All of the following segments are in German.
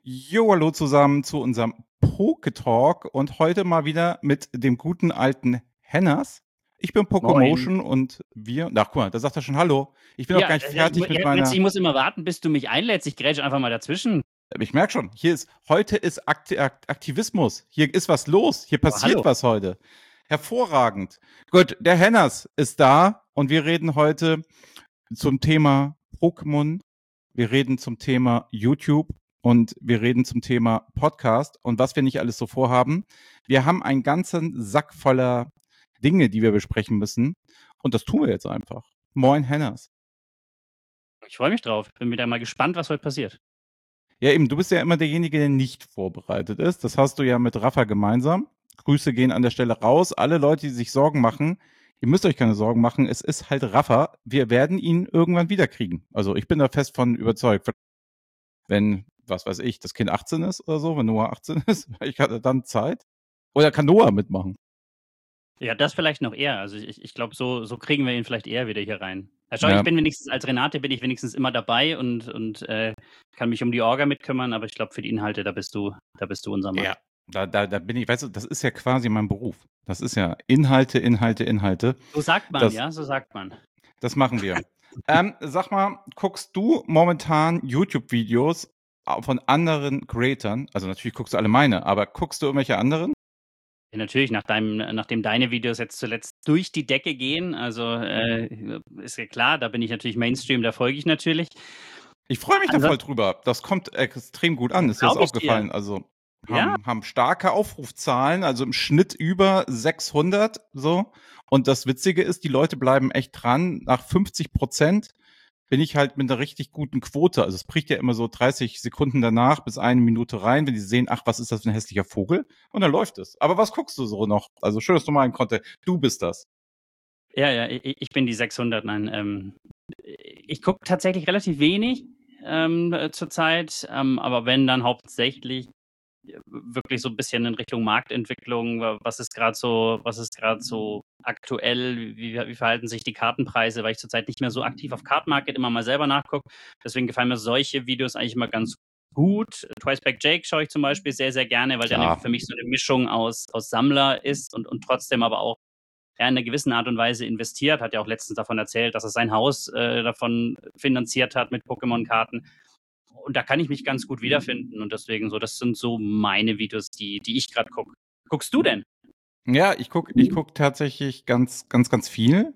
Jo, hallo zusammen zu unserem Poke-Talk und heute mal wieder mit dem guten alten Hennas. Ich bin Moin. Pokemotion und guck mal, da sagt er schon Hallo. Ich bin noch Ja, gar nicht fertig mit ich meiner. muss immer warten, bis du mich einlädst. Ich grätsche einfach mal dazwischen. Ich merke schon, heute ist Aktivismus. Hier ist was los. Hier Oh, hallo. passiert was heute. Hervorragend. Gut, der Hennas ist da und wir reden heute zum Thema Pokémon. Wir reden zum Thema YouTube und wir reden zum Thema Podcast und was wir nicht alles so vorhaben. Wir haben einen ganzen Sack voller Dinge, die wir besprechen müssen. Und das tun wir jetzt einfach. Moin, Hennas. Ich freue mich drauf. Bin wieder mal gespannt, was heute passiert. Ja, eben, du bist ja immer derjenige, der nicht vorbereitet ist. Das hast du ja mit Rafa gemeinsam. Grüße gehen an der Stelle raus. Alle Leute, die sich Sorgen machen, ihr müsst euch keine Sorgen machen. Es ist halt Rafa. Wir werden ihn irgendwann wiederkriegen. Also ich bin da fest von überzeugt. Wenn, was weiß ich, das Kind 18 ist oder so, wenn Noah 18 ist, ich hatte dann Zeit. Oder kann Noah mitmachen? Ja, das vielleicht noch eher. Also ich glaube, so kriegen wir ihn vielleicht eher wieder hier rein. Ja, schau, Ja, ich bin wenigstens als Renate bin ich wenigstens immer dabei und kann mich um die Orga mitkümmern, aber ich glaube, für die Inhalte, da bist du unser Mann. ja. Da bin ich, weißt du, das ist ja quasi mein Beruf. Das ist ja Inhalte, Inhalte, Inhalte. So sagt man, Das, ja, so sagt man. das machen wir. Sag mal, guckst du momentan YouTube-Videos von anderen Creatern? Also natürlich guckst du alle meine, aber guckst du irgendwelche anderen? Ja, natürlich, nachdem deine Videos jetzt zuletzt durch die Decke gehen, also ist ja klar, da bin ich natürlich Mainstream, da folge ich natürlich. Ich freue mich da voll Ansonsten drüber. Das kommt extrem gut an. Ist dir das glaube ich dir. aufgefallen? Also Ja, haben starke Aufrufzahlen, also im Schnitt über 600 so. Und das Witzige ist, die Leute bleiben echt dran. Nach 50% bin ich halt mit einer richtig guten Quote. Also es bricht ja immer so 30 Sekunden danach bis eine Minute rein, wenn die sehen, ach, was ist das für ein hässlicher Vogel? Und dann läuft es. Aber was guckst du so noch? Also schön, dass du mal einen Content. Du bist das. ja, ich bin die 600. Nein, ich gucke tatsächlich relativ wenig zurzeit, aber wenn dann hauptsächlich wirklich so ein bisschen in Richtung Marktentwicklung. Was ist gerade so aktuell? Wie verhalten sich die Kartenpreise? Weil ich zurzeit nicht mehr so aktiv auf Card Market immer mal selber nachgucke. Deswegen gefallen mir solche Videos eigentlich immer ganz gut. Twice Back Jake schaue ich zum Beispiel sehr, sehr gerne, weil der Klar. für mich so eine Mischung aus Sammler ist und trotzdem aber auch in einer gewissen Art und Weise investiert. Hat ja auch letztens davon erzählt, dass er sein Haus davon finanziert hat mit Pokémon-Karten. Und da kann ich mich ganz gut wiederfinden. Und deswegen so, das sind so meine Videos, die ich gerade gucke. Guckst du denn? Ja, ich guck tatsächlich ganz, ganz, ganz viel.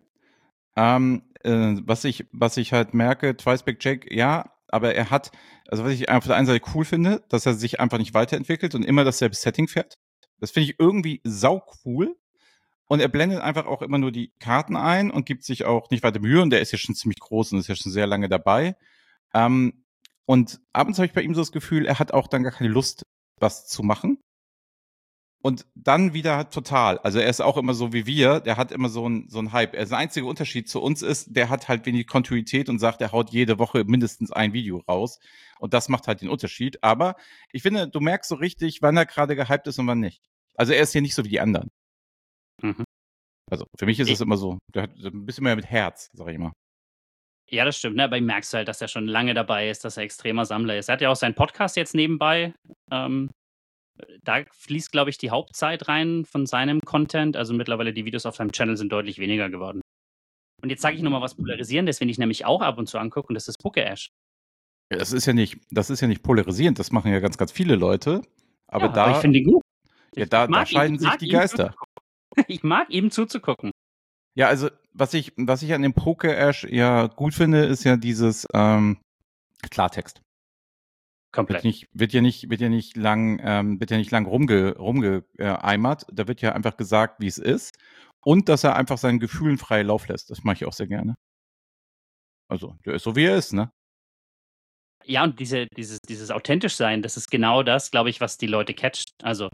Was ich halt merke, Twiceback Jack, ja, aber er hat, also was ich auf der einen Seite cool finde, dass er sich einfach nicht weiterentwickelt und immer dasselbe Setting fährt. Das finde ich irgendwie sau cool. Und er blendet einfach auch immer nur die Karten ein und gibt sich auch nicht weiter Mühe. Und der ist ja schon ziemlich groß und ist ja schon sehr lange dabei. Ähm, und abends habe ich bei ihm so das Gefühl, er hat auch dann gar keine Lust, was zu machen. Und dann wieder total. Also er ist auch immer so wie wir, der hat immer so ein Hype. Der einzige Unterschied zu uns ist, der hat halt wenig Kontinuität und sagt, er haut jede Woche mindestens ein Video raus. Und das macht halt den Unterschied. Aber ich finde, du merkst so richtig, wann er gerade gehypt ist und wann nicht. Also er ist hier nicht so wie die anderen. Mhm. Also für mich ist Ich, es immer so, der hat ein bisschen mehr mit Herz, sag ich mal. ja, das stimmt. Ne? Aber ich merkst du halt, dass er schon lange dabei ist, dass er extremer Sammler ist. Er hat ja auch seinen Podcast jetzt nebenbei. Ähm, Da fließt, glaube ich, die Hauptzeit rein von seinem Content. Also mittlerweile die Videos auf seinem Channel sind deutlich weniger geworden. Und jetzt sage ich nochmal was Polarisierendes, wenn ich nämlich auch ab und zu angucke, und das ist Poke-Ash. Ja, das ist ja nicht polarisierend, das machen ja ganz, ganz viele Leute. Aber Ja, aber ich finde ihn gut. ja, Ich, da, ich, da mag ihn, scheiden ich sich mag die ihm Geister. zuzugucken. Ich mag ihm zuzugucken. Ja, also was ich an dem Poke-Ash ja gut finde, ist ja dieses Klartext. Komplett. Wird ja nicht lang rumgeeimert. Da wird ja einfach gesagt, wie es ist. Und dass er einfach seinen Gefühlen freien Lauf lässt. Das mache ich auch sehr gerne. Also, der ist so, wie er ist, ne? Ja, und dieses authentisch sein, das ist genau das, glaube ich, was die Leute catcht. Also,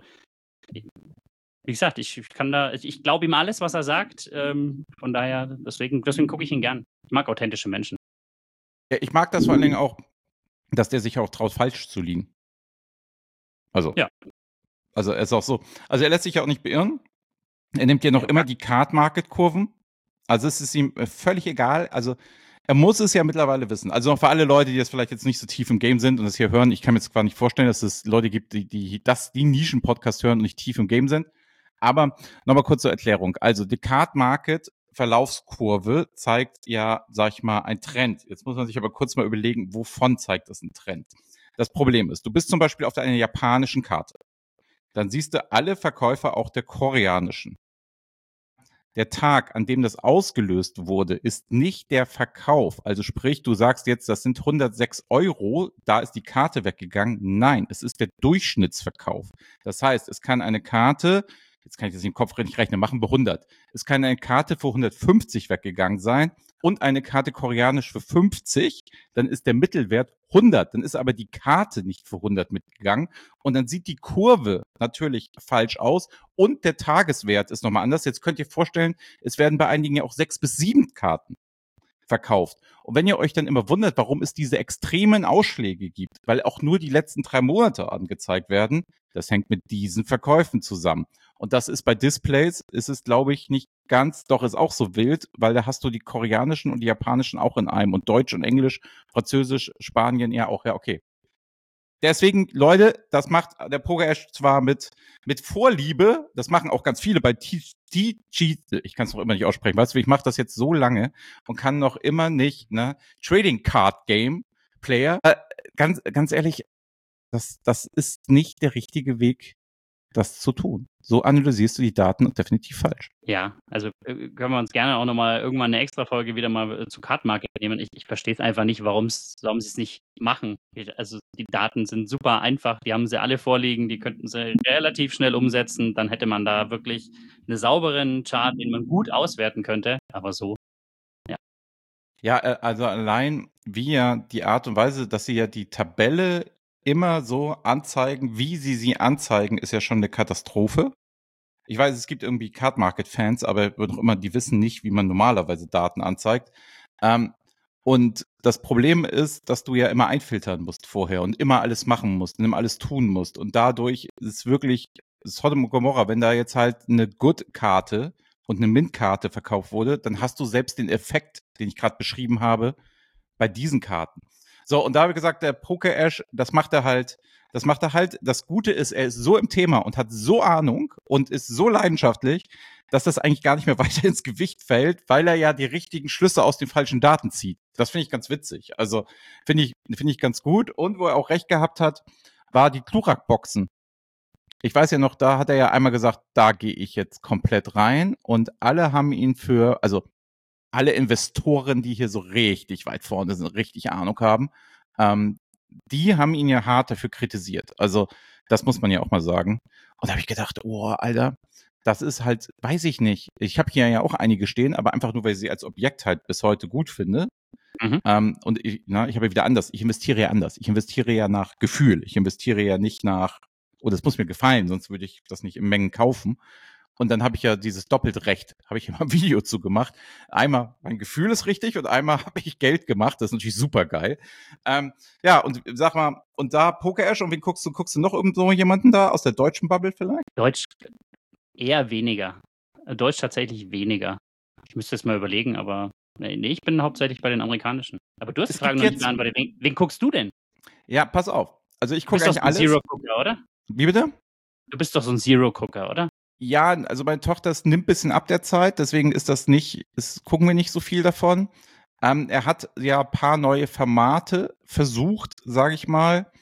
wie gesagt, ich glaube ihm alles, was er sagt. Von daher, deswegen gucke ich ihn gern. Ich mag authentische Menschen. Ja, ich mag das vor allen Dingen auch, dass der sich auch traut, falsch zu liegen. Also, Ja, also er ist auch so. Also er lässt sich ja auch nicht beirren. Er nimmt ja noch ja, immer die Card-Market-Kurven. Also es ist ihm völlig egal. Also Er muss es ja mittlerweile wissen. Also noch für alle Leute, die jetzt vielleicht jetzt nicht so tief im Game sind und das hier hören, ich kann mir jetzt gar nicht vorstellen, dass es Leute gibt, die Nischen-Podcast hören und nicht tief im Game sind. Aber nochmal kurz zur Erklärung. Also die Card Market Verlaufskurve zeigt ja, sag ich mal, ein Trend. Jetzt muss man sich aber kurz mal überlegen, wovon zeigt das ein Trend? Das Problem ist, du bist zum Beispiel auf einer japanischen Karte. Dann siehst du alle Verkäufer auch der koreanischen. Der Tag, an dem das ausgelöst wurde, ist nicht der Verkauf. Also sprich, du sagst jetzt, das sind 106 Euro, da ist die Karte weggegangen. Nein, es ist der Durchschnittsverkauf. Das heißt, es kann eine Karte, jetzt kann ich das im Kopf nicht rechnen, machen wir 100. Es kann eine Karte für 150 weggegangen sein und eine Karte koreanisch für 50, dann ist der Mittelwert 100. Dann ist aber die Karte nicht für 100 mitgegangen und dann sieht die Kurve natürlich falsch aus und der Tageswert ist nochmal anders. Jetzt könnt ihr vorstellen, es werden bei einigen ja auch 6 bis 7 Karten verkauft. Und wenn ihr euch dann immer wundert, warum es diese extremen Ausschläge gibt, weil auch nur die letzten 3 Monate angezeigt werden, das hängt mit diesen Verkäufen zusammen. Und das ist bei Displays, ist es, glaube ich, nicht ganz, doch ist auch so wild, weil da hast du die koreanischen und die japanischen auch in einem und Deutsch und Englisch, Französisch, Spanien, ja auch, ja, okay. Deswegen, Leute, das macht der Poker-Ash zwar mit Vorliebe, das machen auch ganz viele bei ich kann es noch immer nicht aussprechen, weißt du, ich mache das jetzt so lange und kann noch immer nicht, ne, Trading Card Game Player, ganz ehrlich, das ist nicht der richtige Weg, das zu tun. So analysierst du die Daten und definitiv falsch. Ja, also können wir uns gerne auch nochmal irgendwann eine extra Folge wieder mal zu Card Market nehmen. Ich verstehe es einfach nicht, warum sie es nicht machen. Also die Daten sind super einfach, die haben sie alle vorliegen, die könnten sie relativ schnell umsetzen. Dann hätte man da wirklich einen sauberen Chart, den man gut auswerten könnte. Aber so, ja. Ja, also allein wie ja die Art und Weise, dass sie ja die Tabelle immer so anzeigen, wie sie anzeigen, ist ja schon eine Katastrophe. Ich weiß, es gibt irgendwie Card Market Fans, aber noch immer, die wissen nicht, wie man normalerweise Daten anzeigt. Und das Problem ist, dass du ja immer einfiltern musst vorher und immer alles machen musst und immer alles tun musst. Und dadurch ist wirklich Sodom und Gomorra, wenn da jetzt halt eine Good-Karte und eine Mint-Karte verkauft wurde, dann hast du selbst den Effekt, den ich gerade beschrieben habe, bei diesen Karten. So, und da habe ich gesagt, der Poker-Ash, das macht er halt. Das Gute ist, er ist so im Thema und hat so Ahnung und ist so leidenschaftlich, dass das eigentlich gar nicht mehr weiter ins Gewicht fällt, weil er ja die richtigen Schlüsse aus den falschen Daten zieht. Das finde ich ganz witzig. Also finde ich ganz gut. Und wo er auch recht gehabt hat, war die Klurak-Boxen. Ich weiß ja noch, da hat er ja einmal gesagt, da gehe ich jetzt komplett rein und alle haben ihn also alle Investoren, die hier so richtig weit vorne sind, richtig Ahnung haben, die haben ihn ja hart dafür kritisiert. Also das muss man ja auch mal sagen. Und da habe ich gedacht, oh, Alter, das ist halt, weiß ich nicht. Ich habe hier ja auch einige stehen, aber einfach nur, weil ich sie als Objekt halt bis heute gut finde. Und ich habe ja wieder anders. Ich investiere ja anders. Ich investiere ja nach Gefühl. Ich investiere ja nicht nach, oh, das muss mir gefallen, sonst würde ich das nicht in Mengen kaufen. Und dann habe ich ja dieses doppelt Recht, habe ich immer ein Video zu gemacht. Einmal, mein Gefühl ist richtig und einmal habe ich Geld gemacht. Das ist natürlich super geil. Ja, und sag mal, und da Poker Ash, und wen guckst du? Guckst du noch irgendwo jemanden da aus der deutschen Bubble vielleicht? Deutsch eher weniger. Deutsch tatsächlich weniger. Ich müsste es mal überlegen, aber nee, ich bin hauptsächlich bei den amerikanischen. Aber du hast die Frage noch nicht beantwortet. Wen guckst du denn? Ja, pass auf. Also ich Du bist gucke doch eigentlich so ein alles. Zero-Gucker, oder? Wie bitte? Du bist doch so ein Zero-Gucker, oder? Ja, also meine Tochter, es nimmt ein bisschen ab der Zeit, deswegen gucken wir nicht so viel davon. Er hat ja ein paar neue Formate versucht, sage ich mal.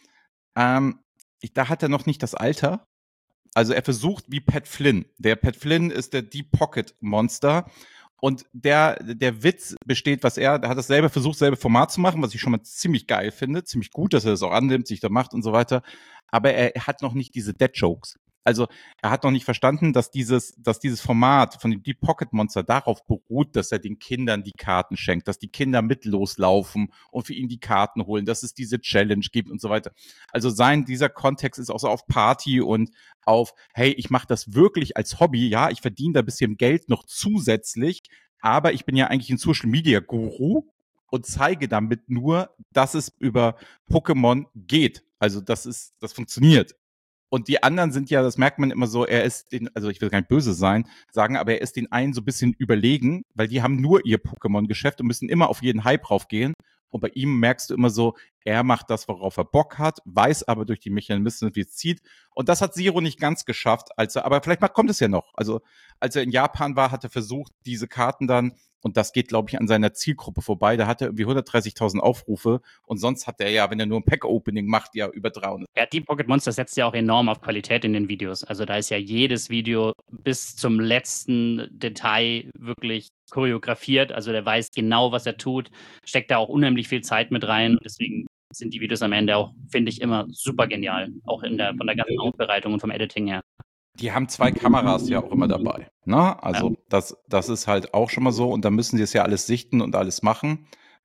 Da hat er noch nicht das Alter. Also er versucht wie Pat Flynn. Der Pat Flynn ist der Deep Pocket Monster. Und der Witz besteht, der hat das selbe Format zu machen, was ich schon mal ziemlich geil finde. Ziemlich gut, dass er das auch annimmt, sich da macht und so weiter. Aber er hat noch nicht diese Dead Jokes. Also er hat noch nicht verstanden, dass dieses Format von dem Deep Pocket Monster darauf beruht, dass er den Kindern die Karten schenkt, dass die Kinder mit loslaufen und für ihn die Karten holen, dass es diese Challenge gibt und so weiter. Also dieser Kontext ist auch so auf Party und auf, hey, ich mache das wirklich als Hobby, ja, ich verdiene da ein bisschen Geld noch zusätzlich, aber ich bin ja eigentlich ein Social Media Guru und zeige damit nur, dass es über Pokémon geht. Also das funktioniert. Und die anderen sind ja, das merkt man immer so, er ist den, also ich will gar nicht böse sein, sagen, aber er ist den einen so ein bisschen überlegen, weil die haben nur ihr Pokémon-Geschäft und müssen immer auf jeden Hype raufgehen. Und bei ihm merkst du immer so, er macht das, worauf er Bock hat, weiß aber durch die Mechanismen, wie es zieht. Und das hat Zero nicht ganz geschafft, aber vielleicht kommt es ja noch. Also, als er in Japan war, hat er versucht, diese Karten dann, und das geht, glaube ich, an seiner Zielgruppe vorbei, da hat er irgendwie 130.000 Aufrufe und sonst hat er ja, wenn er nur ein Pack-Opening macht, ja über 300. Ja, die Pocket Monster setzt ja auch enorm auf Qualität in den Videos. Also da ist ja jedes Video bis zum letzten Detail wirklich choreografiert. Also der weiß genau, was er tut, steckt da auch unheimlich viel Zeit mit rein. Deswegen sind die Videos am Ende auch, finde ich, immer super genial. Auch von der ganzen Aufbereitung und vom Editing her. Die haben 2 Kameras ja auch immer dabei. Ne? Also das ist halt auch schon mal so. Und da müssen sie es ja alles sichten und alles machen.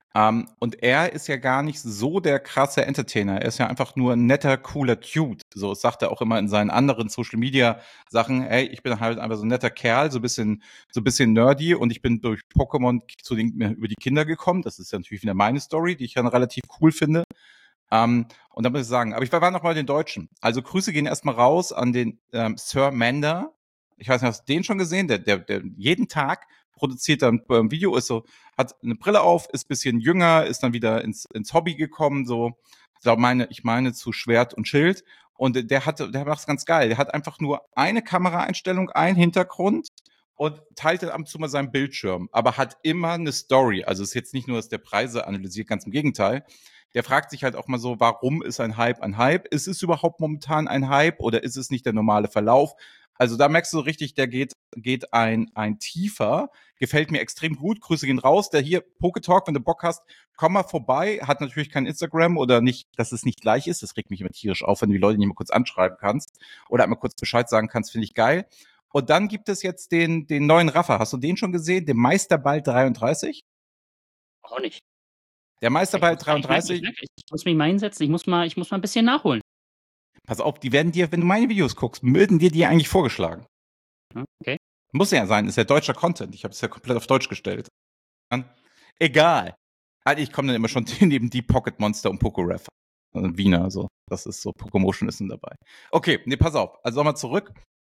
Und er ist ja gar nicht so der krasse Entertainer. Er ist ja einfach nur ein netter, cooler Dude. So sagt er auch immer in seinen anderen Social-Media-Sachen. Hey, ich bin halt einfach so ein netter Kerl, so ein bisschen nerdy. Und ich bin durch Pokémon über die Kinder gekommen. Das ist ja natürlich wieder meine Story, die ich dann relativ cool finde. Und da muss ich sagen, aber ich war noch mal den Deutschen. Also Grüße gehen erstmal raus an den Sir Mander. Ich weiß nicht, hast du den schon gesehen? Der jeden Tag produziert dann ein Video, hat eine Brille auf, ist ein bisschen jünger, ist dann wieder ins Hobby gekommen, so. Ich meine zu Schwert und Schild. Und der macht es ganz geil. Der hat einfach nur eine Kameraeinstellung, einen Hintergrund und teilt dann ab und zu mal seinen Bildschirm, aber hat immer eine Story. Also es ist jetzt nicht nur, dass der Preise analysiert, ganz im Gegenteil. Der fragt sich halt auch mal so, warum ist ein Hype ein Hype? Ist es überhaupt momentan ein Hype oder ist es nicht der normale Verlauf? Also da merkst du richtig, der geht ein tiefer. Gefällt mir extrem gut. Grüße gehen raus. Der hier, Poketalk, wenn du Bock hast, komm mal vorbei. Hat natürlich kein Instagram oder nicht, dass es nicht gleich ist. Das regt mich immer tierisch auf, wenn du die Leute nicht mal kurz anschreiben kannst oder einmal kurz Bescheid sagen kannst, finde ich geil. Und dann gibt es jetzt den neuen Raffer. Hast du den schon gesehen? Den Meisterball 33? Auch nicht. Der Meisterball 33. Ich muss mich mal hinsetzen. Ich muss mal ein bisschen nachholen. Pass auf, die werden dir, wenn du meine Videos guckst, würden dir die eigentlich vorgeschlagen. Okay. Muss ja sein, ist ja deutscher Content. Ich habe es ja komplett auf Deutsch gestellt. Egal. Also ich komme dann immer schon neben die Pocket Monster und Pokoref. Also Wiener, so. Das ist so, Pokémotion ist dann dabei. Okay, nee, pass auf. Also nochmal zurück.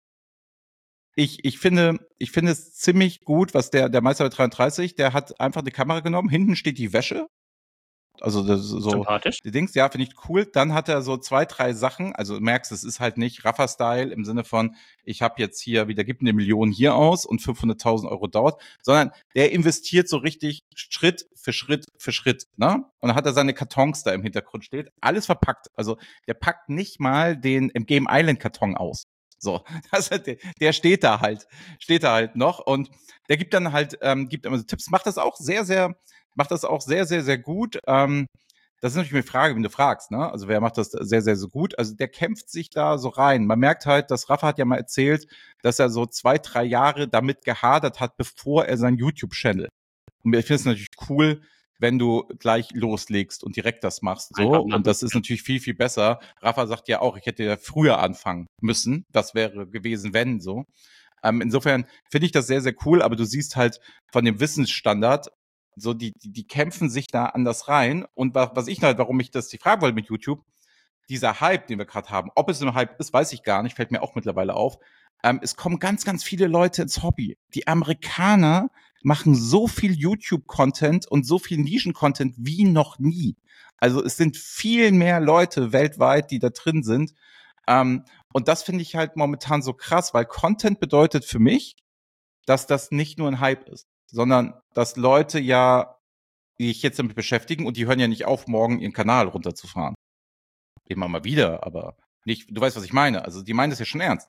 Ich finde es ziemlich gut, was der Meister 33, der hat einfach eine Kamera genommen. Hinten steht die Wäsche. Also das ist so sympathisch. Die Dings, ja, finde ich cool. Dann hat er so 2, 3 Sachen. Also du merkst, es ist halt nicht Raffer-Style im Sinne von, ich habe jetzt hier wieder, gibt 1 Million hier aus und 500.000 Euro dort, sondern der investiert so richtig Schritt für Schritt für Schritt. Ne? Und dann hat er seine Kartons da im Hintergrund steht. Alles verpackt. Also der packt nicht mal den im Game Island Karton aus. So, der steht da halt noch und der gibt dann halt, gibt immer so Tipps, macht das auch sehr, sehr, sehr gut. Das ist natürlich eine Frage, wenn du fragst, ne? Also wer macht das sehr, sehr, so gut? Also der kämpft sich da so rein. Man merkt halt, dass Rafa hat ja mal erzählt, dass er so 2, 3 Jahre damit gehadert hat, bevor er seinen YouTube-Channel. Und ich finde es natürlich cool, wenn du gleich loslegst und direkt das machst, so. Und das ist natürlich viel, viel besser. Rafa sagt ja auch, ich hätte ja früher anfangen müssen. Das wäre gewesen, wenn, so. Insofern finde ich das sehr, sehr cool, aber du siehst halt von dem Wissensstandard, so die kämpfen sich da anders rein. Und was ich halt, warum ich das die Frage wollte mit YouTube, dieser Hype, den wir gerade haben, ob es ein Hype ist, weiß ich gar nicht, fällt mir auch mittlerweile auf. Es kommen ganz, ganz viele Leute ins Hobby. Die Amerikaner machen so viel YouTube-Content und so viel Nischen-Content wie noch nie. Also es sind viel mehr Leute weltweit, die da drin sind. Und das finde ich halt momentan so krass, weil Content bedeutet für mich, dass das nicht nur ein Hype ist, sondern dass Leute ja, die sich jetzt damit beschäftigen und die hören ja nicht auf, morgen ihren Kanal runterzufahren. Immer mal wieder, aber nicht, du weißt, was ich meine. Also die meinen das ja schon ernst.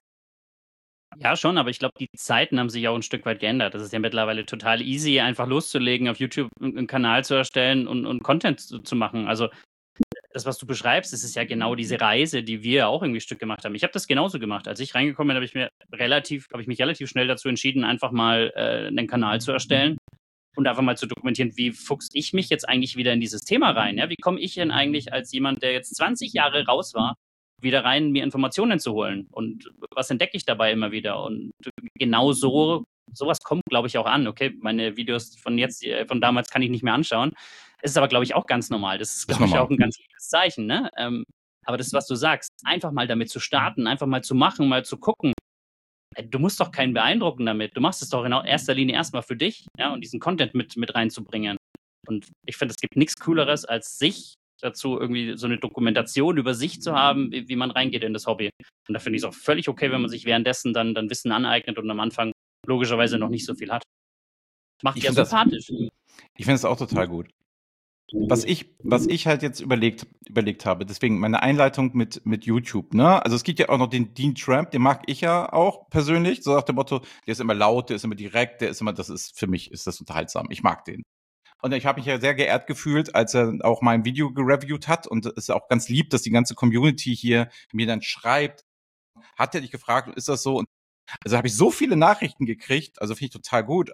Ja, schon, aber ich glaube, die Zeiten haben sich auch ein Stück weit geändert. Das ist ja mittlerweile total easy, einfach loszulegen, auf YouTube einen Kanal zu erstellen und Content zu machen. Also das, was du beschreibst, das ist ja genau diese Reise, die wir auch irgendwie ein Stück gemacht haben. Ich habe das genauso gemacht. Als ich reingekommen bin, habe ich mich relativ schnell dazu entschieden, einfach mal einen Kanal zu erstellen und einfach mal zu dokumentieren, wie fuchs ich mich jetzt eigentlich wieder in dieses Thema rein? Ja? Wie komme ich denn eigentlich als jemand, der jetzt 20 Jahre raus war, wieder rein, mir Informationen zu holen? Und was entdecke ich dabei immer wieder? Und genau sowas kommt, glaube ich, auch an. Okay, meine Videos von damals kann ich nicht mehr anschauen. Es ist aber, glaube ich, auch ganz normal. Das ist, glaube ich, auch ein ganz gutes Zeichen. Ne? Aber das, was du sagst, einfach mal damit zu starten, einfach mal zu machen, mal zu gucken. Du musst doch keinen beeindrucken damit. Du machst es doch in erster Linie erstmal für dich, ja, und diesen Content mit reinzubringen. Und ich finde, es gibt nichts Cooleres, als sich dazu irgendwie so eine Dokumentation über sich zu haben, wie man reingeht in das Hobby. Und da finde ich es auch völlig okay, wenn man sich währenddessen dann Wissen aneignet und am Anfang logischerweise noch nicht so viel hat. Macht ja sympathisch. Ich finde es auch total gut. Was ich halt jetzt überlegt habe, deswegen meine Einleitung mit YouTube, ne? Also es gibt ja auch noch den Dean Tramp, den mag ich ja auch persönlich, so nach dem Motto, der ist immer laut, der ist immer direkt, für mich ist das unterhaltsam. Ich mag den. Und ich habe mich ja sehr geehrt gefühlt, als er auch mein Video gereviewt hat, und es ist auch ganz lieb, dass die ganze Community hier mir dann schreibt, hat er dich gefragt, ist das so? Und also habe ich so viele Nachrichten gekriegt, also finde ich total gut.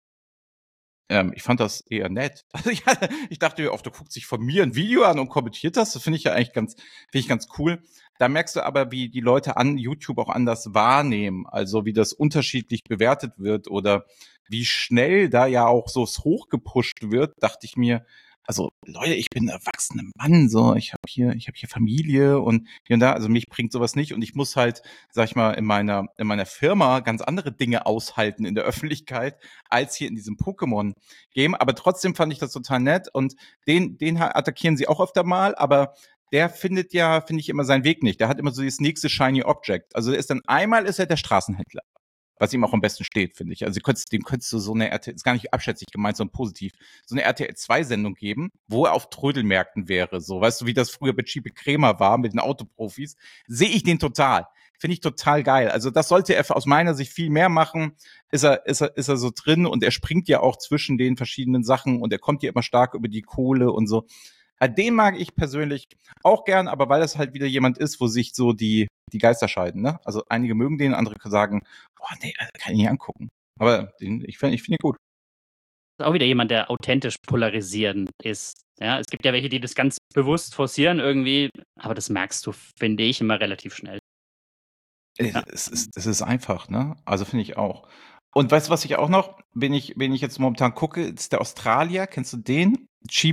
Ich fand das eher nett. Also ich dachte mir oft, du guckst sich von mir ein Video an und kommentiert das. Das finde ich ja eigentlich finde ich ganz cool. Da merkst du aber, wie die Leute an YouTube auch anders wahrnehmen. Also wie das unterschiedlich bewertet wird oder wie schnell da ja auch so hochgepusht wird, dachte ich mir, also Leute, ich bin ein erwachsener Mann, so ich habe hier Familie und hier und da, also mich bringt sowas nicht und ich muss halt, sag ich mal, in meiner Firma ganz andere Dinge aushalten in der Öffentlichkeit als hier in diesem Pokémon-Game. Aber trotzdem fand ich das total nett und den attackieren sie auch öfter mal, aber der finde ich, immer seinen Weg nicht. Der hat immer so das nächste Shiny Object. Also einmal ist er der Straßenhändler, was ihm auch am besten steht, finde ich. Also dem könntest du so eine RTL, ist gar nicht abschätzig gemeint, sondern positiv, so eine RTL-2-Sendung geben, wo er auf Trödelmärkten wäre. So, weißt du, wie das früher bei Chipe Krämer war mit den Autoprofis? Sehe ich den total. Finde ich total geil. Also das sollte er aus meiner Sicht viel mehr machen. Ist er so drin und er springt ja auch zwischen den verschiedenen Sachen und er kommt ja immer stark über die Kohle und so. Den mag ich persönlich auch gern, aber weil das halt wieder jemand ist, wo sich so die Geister scheiden, ne? Also einige mögen den, andere sagen, boah, nee, kann ich nicht angucken. Aber ich finde ihn gut. Das ist auch wieder jemand, der authentisch polarisierend ist. Ja, es gibt ja welche, die das ganz bewusst forcieren irgendwie, aber das merkst du, finde ich, immer relativ schnell. Ja. Es ist einfach, ne? Also finde ich auch. Und weißt du, was ich auch noch, wen ich jetzt momentan gucke, ist der Australier, kennst du den?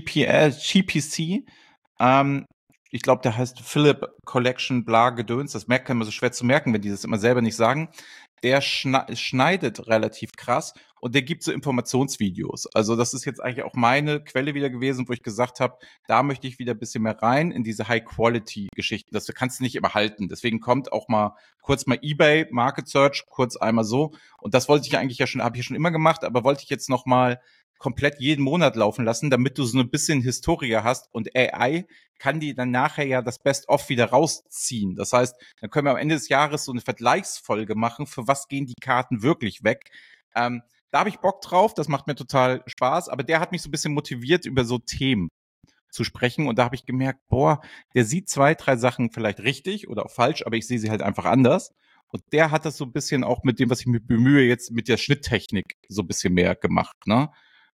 GPC. Ich glaube, der heißt Philip Collection bla Gedöns. Das kann man so schwer zu merken, wenn die das immer selber nicht sagen. Der schneidet relativ krass und der gibt so Informationsvideos. Also das ist jetzt eigentlich auch meine Quelle wieder gewesen, wo ich gesagt habe, da möchte ich wieder ein bisschen mehr rein in diese High-Quality-Geschichten. Das kannst du nicht immer halten. Deswegen kommt auch mal kurz mal eBay, Market Search, kurz einmal so. Und das wollte ich eigentlich habe ich schon immer gemacht, aber wollte ich jetzt noch mal komplett jeden Monat laufen lassen, damit du so ein bisschen Historie hast und AI kann die dann nachher ja das Best-of wieder rausziehen. Das heißt, dann können wir am Ende des Jahres so eine Vergleichsfolge machen, für was gehen die Karten wirklich weg. Da habe ich Bock drauf, das macht mir total Spaß, aber der hat mich so ein bisschen motiviert, über so Themen zu sprechen und da habe ich gemerkt, boah, der sieht 2, 3 Sachen vielleicht richtig oder auch falsch, aber ich sehe sie halt einfach anders. Und der hat das so ein bisschen auch mit dem, was ich mir bemühe, jetzt mit der Schnitttechnik so ein bisschen mehr gemacht, ne?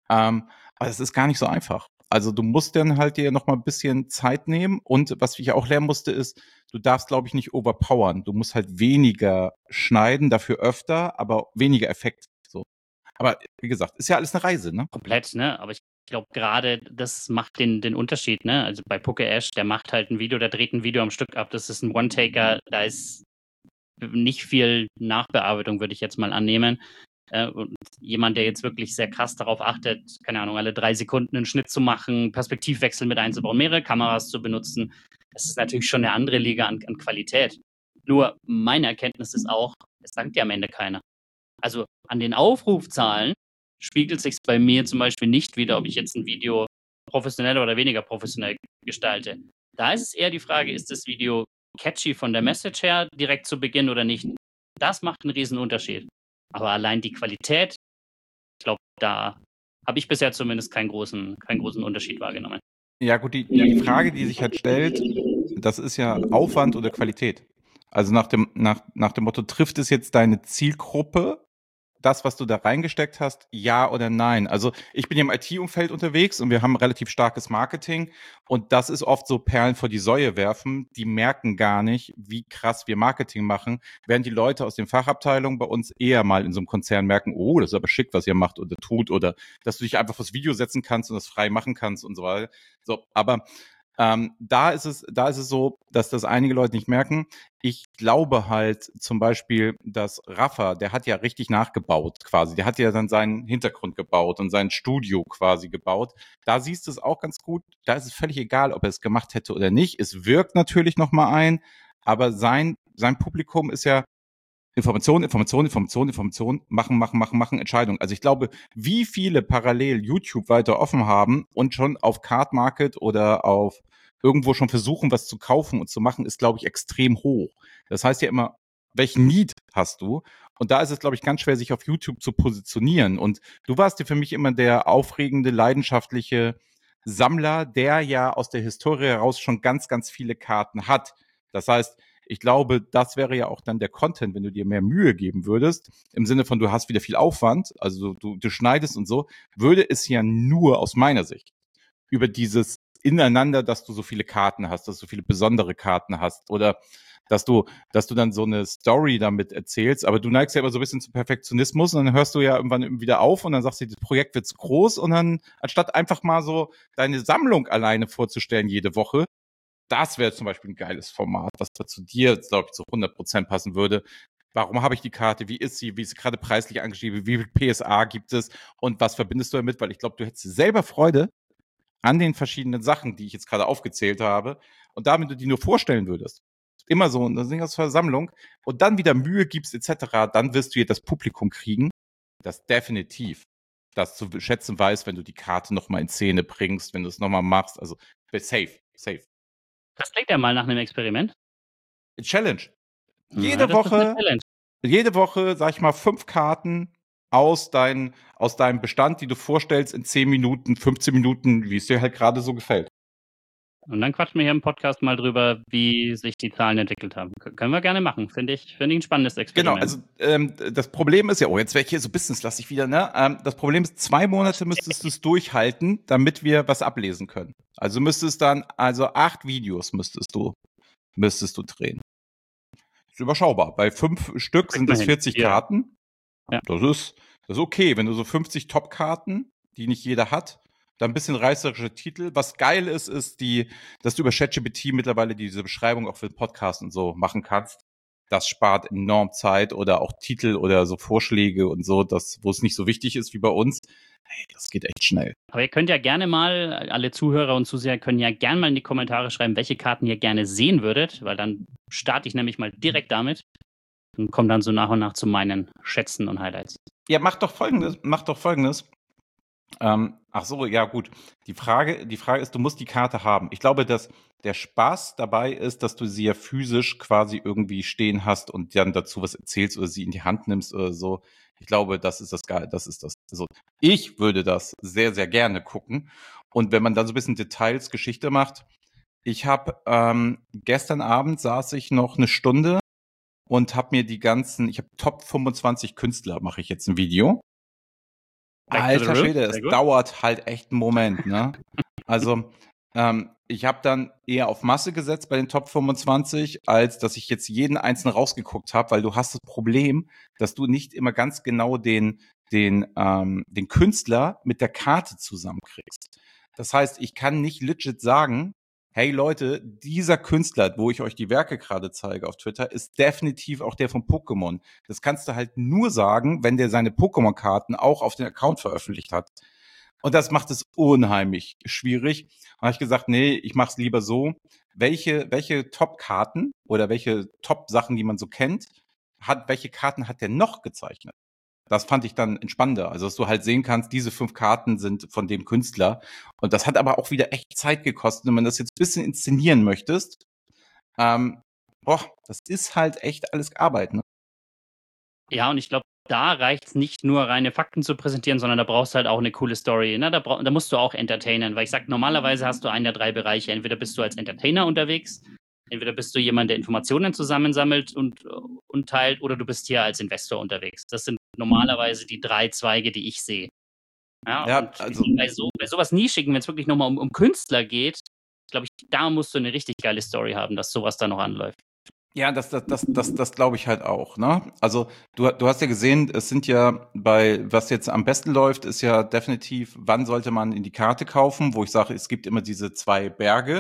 Aber es ist gar nicht so einfach. Also du musst dann halt dir noch mal ein bisschen Zeit nehmen und was ich auch lernen musste ist, du darfst, glaube ich, nicht overpowern. Du musst halt weniger schneiden, dafür öfter, aber weniger Effekt, so. Aber wie gesagt, ist ja alles eine Reise, ne? Komplett, ne? Aber ich glaube, gerade das macht den Unterschied, ne? Also bei Poke-Ash, der macht halt ein Video, der dreht ein Video am Stück ab. Das ist ein One-Taker, da ist nicht viel Nachbearbeitung, würde ich jetzt mal annehmen. Und jemand, der jetzt wirklich sehr krass darauf achtet, keine Ahnung, alle 3 Sekunden einen Schnitt zu machen, Perspektivwechsel mit einzubauen, mehrere Kameras zu benutzen, das ist natürlich schon eine andere Liga an Qualität. Nur meine Erkenntnis ist auch, es dankt dir am Ende keiner. Also an den Aufrufzahlen spiegelt sich bei mir zum Beispiel nicht wieder, ob ich jetzt ein Video professionell oder weniger professionell gestalte. Da ist es eher die Frage, ist das Video catchy von der Message her direkt zu Beginn oder nicht? Das macht einen riesen Unterschied. Aber allein die Qualität, ich glaube, da habe ich bisher zumindest keinen großen Unterschied wahrgenommen. Ja gut, die Frage, die sich halt stellt, das ist ja Aufwand oder Qualität. Also nach dem Motto, trifft es jetzt deine Zielgruppe, das, was du da reingesteckt hast, ja oder nein? Also ich bin ja im IT-Umfeld unterwegs und wir haben relativ starkes Marketing und das ist oft so Perlen vor die Säue werfen. Die merken gar nicht, wie krass wir Marketing machen, während die Leute aus den Fachabteilungen bei uns eher mal in so einem Konzern merken, oh, das ist aber schick, was ihr macht oder tut oder dass du dich einfach fürs Video setzen kannst und das frei machen kannst und so weiter. So, aber Da ist es so, dass das einige Leute nicht merken. Ich glaube halt zum Beispiel, dass Rafa, der hat ja richtig nachgebaut quasi. Der hat ja dann seinen Hintergrund gebaut und sein Studio quasi gebaut. Da siehst du es auch ganz gut. Da ist es völlig egal, ob er es gemacht hätte oder nicht. Es wirkt natürlich nochmal ein, aber sein Publikum ist ja Information, machen, Entscheidung. Also ich glaube, wie viele parallel YouTube weiter offen haben und schon auf Card Market oder auf irgendwo schon versuchen, was zu kaufen und zu machen, ist, glaube ich, extrem hoch. Das heißt ja immer, welchen Need hast du? Und da ist es, glaube ich, ganz schwer, sich auf YouTube zu positionieren. Und du warst ja für mich immer der aufregende, leidenschaftliche Sammler, der ja aus der Historie heraus schon ganz, ganz viele Karten hat. Das heißt, ich glaube, das wäre ja auch dann der Content, wenn du dir mehr Mühe geben würdest, im Sinne von, du hast wieder viel Aufwand, also du schneidest und so, würde es ja nur aus meiner Sicht über dieses Ineinander, dass du so viele Karten hast, dass du viele besondere Karten hast oder dass du dann so eine Story damit erzählst, aber du neigst ja immer so ein bisschen zu Perfektionismus und dann hörst du ja irgendwann wieder auf und dann sagst du, das Projekt wird zu groß und dann, anstatt einfach mal so deine Sammlung alleine vorzustellen jede Woche, das wäre zum Beispiel ein geiles Format, was da zu dir, glaube ich, zu 100% passen würde. Warum habe ich die Karte? Wie ist sie? Wie ist sie gerade preislich angeschrieben? Wie viel PSA gibt es? Und was verbindest du damit? Weil ich glaube, du hättest selber Freude an den verschiedenen Sachen, die ich jetzt gerade aufgezählt habe. Und damit du die nur vorstellen würdest, immer so eine Versammlung und dann wieder Mühe gibst etc., dann wirst du hier das Publikum kriegen, das definitiv das zu schätzen weiß, wenn du die Karte nochmal in Szene bringst, wenn du es nochmal machst. Also safe. Das klingt ja mal nach einem Experiment. Challenge. Ja, das ist eine Challenge. Jede Woche, sag ich mal, 5 Karten aus deinem Bestand, die du vorstellst in 10 Minuten, 15 Minuten, wie es dir halt gerade so gefällt. Und dann quatschen wir hier im Podcast mal drüber, wie sich die Zahlen entwickelt haben. Können wir gerne machen. Finde ich ein spannendes Genau, Experiment. also das Problem ist ja, jetzt wäre ich hier so businesslastig wieder, ne? Das Problem ist, 2 Monate müsstest du es durchhalten, damit wir was ablesen können. Also müsstest dann, 8 Videos müsstest du drehen. Ist überschaubar. Bei 5 Stück sind das 40 Karten. Ja. Das ist okay. Wenn du so 50 Top-Karten, die nicht jeder hat, dann ein bisschen reißerische Titel. Was geil ist, dass du über ChatGPT mittlerweile diese Beschreibung auch für den Podcast und so machen kannst. Das spart enorm Zeit oder auch Titel oder so Vorschläge und so, wo es nicht so wichtig ist wie bei uns. Hey, das geht echt schnell. Aber ihr könnt ja gerne mal, alle Zuhörer und Zuseher können ja gerne mal in die Kommentare schreiben, welche Karten ihr gerne sehen würdet, weil dann starte ich nämlich mal direkt damit und komme dann so nach und nach zu meinen Schätzen und Highlights. Ja, mach doch Folgendes. Ach so, ja gut. Die Frage ist, du musst die Karte haben. Ich glaube, dass der Spaß dabei ist, dass du sie ja physisch quasi irgendwie stehen hast und dann dazu was erzählst oder sie in die Hand nimmst oder so. Ich glaube, das ist das Geil. Das ist das. Also ich würde das sehr, sehr gerne gucken. Und wenn man dann so ein bisschen Details, Geschichte macht. Ich habe gestern Abend saß ich noch eine Stunde und habe mir ich habe Top 25 Künstler, mache ich jetzt ein Video. Alter Schwede, es dauert halt echt einen Moment, ne? Also, ich habe dann eher auf Masse gesetzt bei den Top 25, als dass ich jetzt jeden einzelnen rausgeguckt habe, weil du hast das Problem, dass du nicht immer ganz genau den Künstler mit der Karte zusammenkriegst. Das heißt, ich kann nicht legit sagen, hey Leute, dieser Künstler, wo ich euch die Werke gerade zeige auf Twitter, ist definitiv auch der von Pokémon. Das kannst du halt nur sagen, wenn der seine Pokémon-Karten auch auf den Account veröffentlicht hat. Und das macht es unheimlich schwierig. Da habe ich gesagt, nee, ich mache es lieber so. Welche Top-Karten oder welche Top-Sachen, die man so kennt, welche Karten hat der noch gezeichnet? Das fand ich dann entspannender. Also, dass du halt sehen kannst, diese 5 Karten sind von dem Künstler. Und das hat aber auch wieder echt Zeit gekostet. Wenn man das jetzt ein bisschen inszenieren möchtest, das ist halt echt alles Arbeit, ne? Ja, und ich glaube, da reicht es nicht nur reine Fakten zu präsentieren, sondern da brauchst du halt auch eine coole Story. Ne? Da musst du auch entertainen, weil ich sage, normalerweise hast du einen der 3 Bereiche. Entweder bist du als Entertainer unterwegs, entweder bist du jemand, der Informationen zusammensammelt und teilt, oder du bist hier als Investor unterwegs. Das sind normalerweise die 3 Zweige, die ich sehe. Ja, und also bei sowas Nischigen, wenn es wirklich nochmal um Künstler geht, glaube ich, da musst du eine richtig geile Story haben, dass sowas da noch anläuft. ja, das glaube ich halt auch, ne? Also du hast ja gesehen, es sind ja was jetzt am besten läuft, ist ja definitiv, wann sollte man in die Karte kaufen, wo ich sage, es gibt immer diese 2 Berge.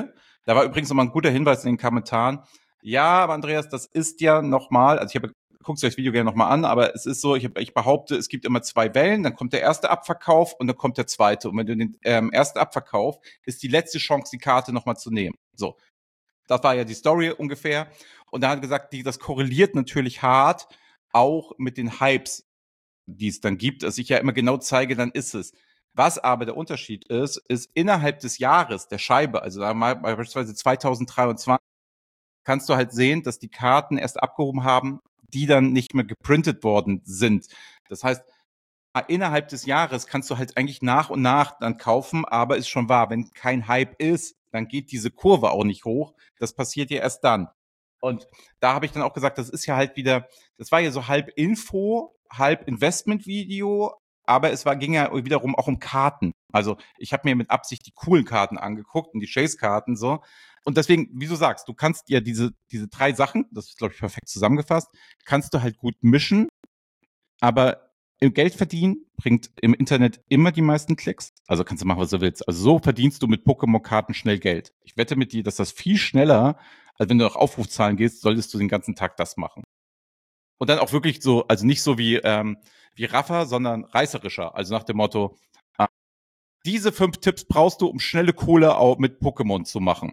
Da war übrigens nochmal ein guter Hinweis in den Kommentaren. Ja, aber Andreas, das ist ja nochmal, also guckt euch das Video gerne nochmal an, aber es ist so, ich behaupte, es gibt immer 2 Wellen, dann kommt der erste Abverkauf und dann kommt der zweite. Und wenn du den ersten Abverkauf, ist die letzte Chance, die Karte nochmal zu nehmen. So, das war ja die Story ungefähr. Und da hat er gesagt, das korreliert natürlich hart auch mit den Hypes, die es dann gibt, dass ich ja immer genau zeige, dann ist es. Was aber der Unterschied ist innerhalb des Jahres der Scheibe, also sagen wir mal beispielsweise 2023, kannst du halt sehen, dass die Karten erst abgehoben haben, die dann nicht mehr geprintet worden sind. Das heißt, innerhalb des Jahres kannst du halt eigentlich nach und nach dann kaufen, aber ist schon wahr, wenn kein Hype ist, dann geht diese Kurve auch nicht hoch. Das passiert ja erst dann. Und da habe ich dann auch gesagt, das ist ja halt wieder, das war ja so halb Info, halb Investment-Video, aber ging ja wiederum auch um Karten. Also ich habe mir mit Absicht die coolen Karten angeguckt und die Chase-Karten so. Und deswegen, wie du sagst, du kannst ja diese 3 Sachen, das ist, glaube ich, perfekt zusammengefasst, kannst du halt gut mischen, aber im Geld verdienen bringt im Internet immer die meisten Klicks. Also kannst du machen, was du willst. Also so verdienst du mit Pokémon-Karten schnell Geld. Ich wette mit dir, dass das viel schneller, als wenn du nach Aufrufzahlen gehst, solltest du den ganzen Tag das machen. Und dann auch wirklich so, also nicht so wie Rafa, sondern reißerischer. Also nach dem Motto, diese 5 Tipps brauchst du, um schnelle Kohle auch mit Pokémon zu machen.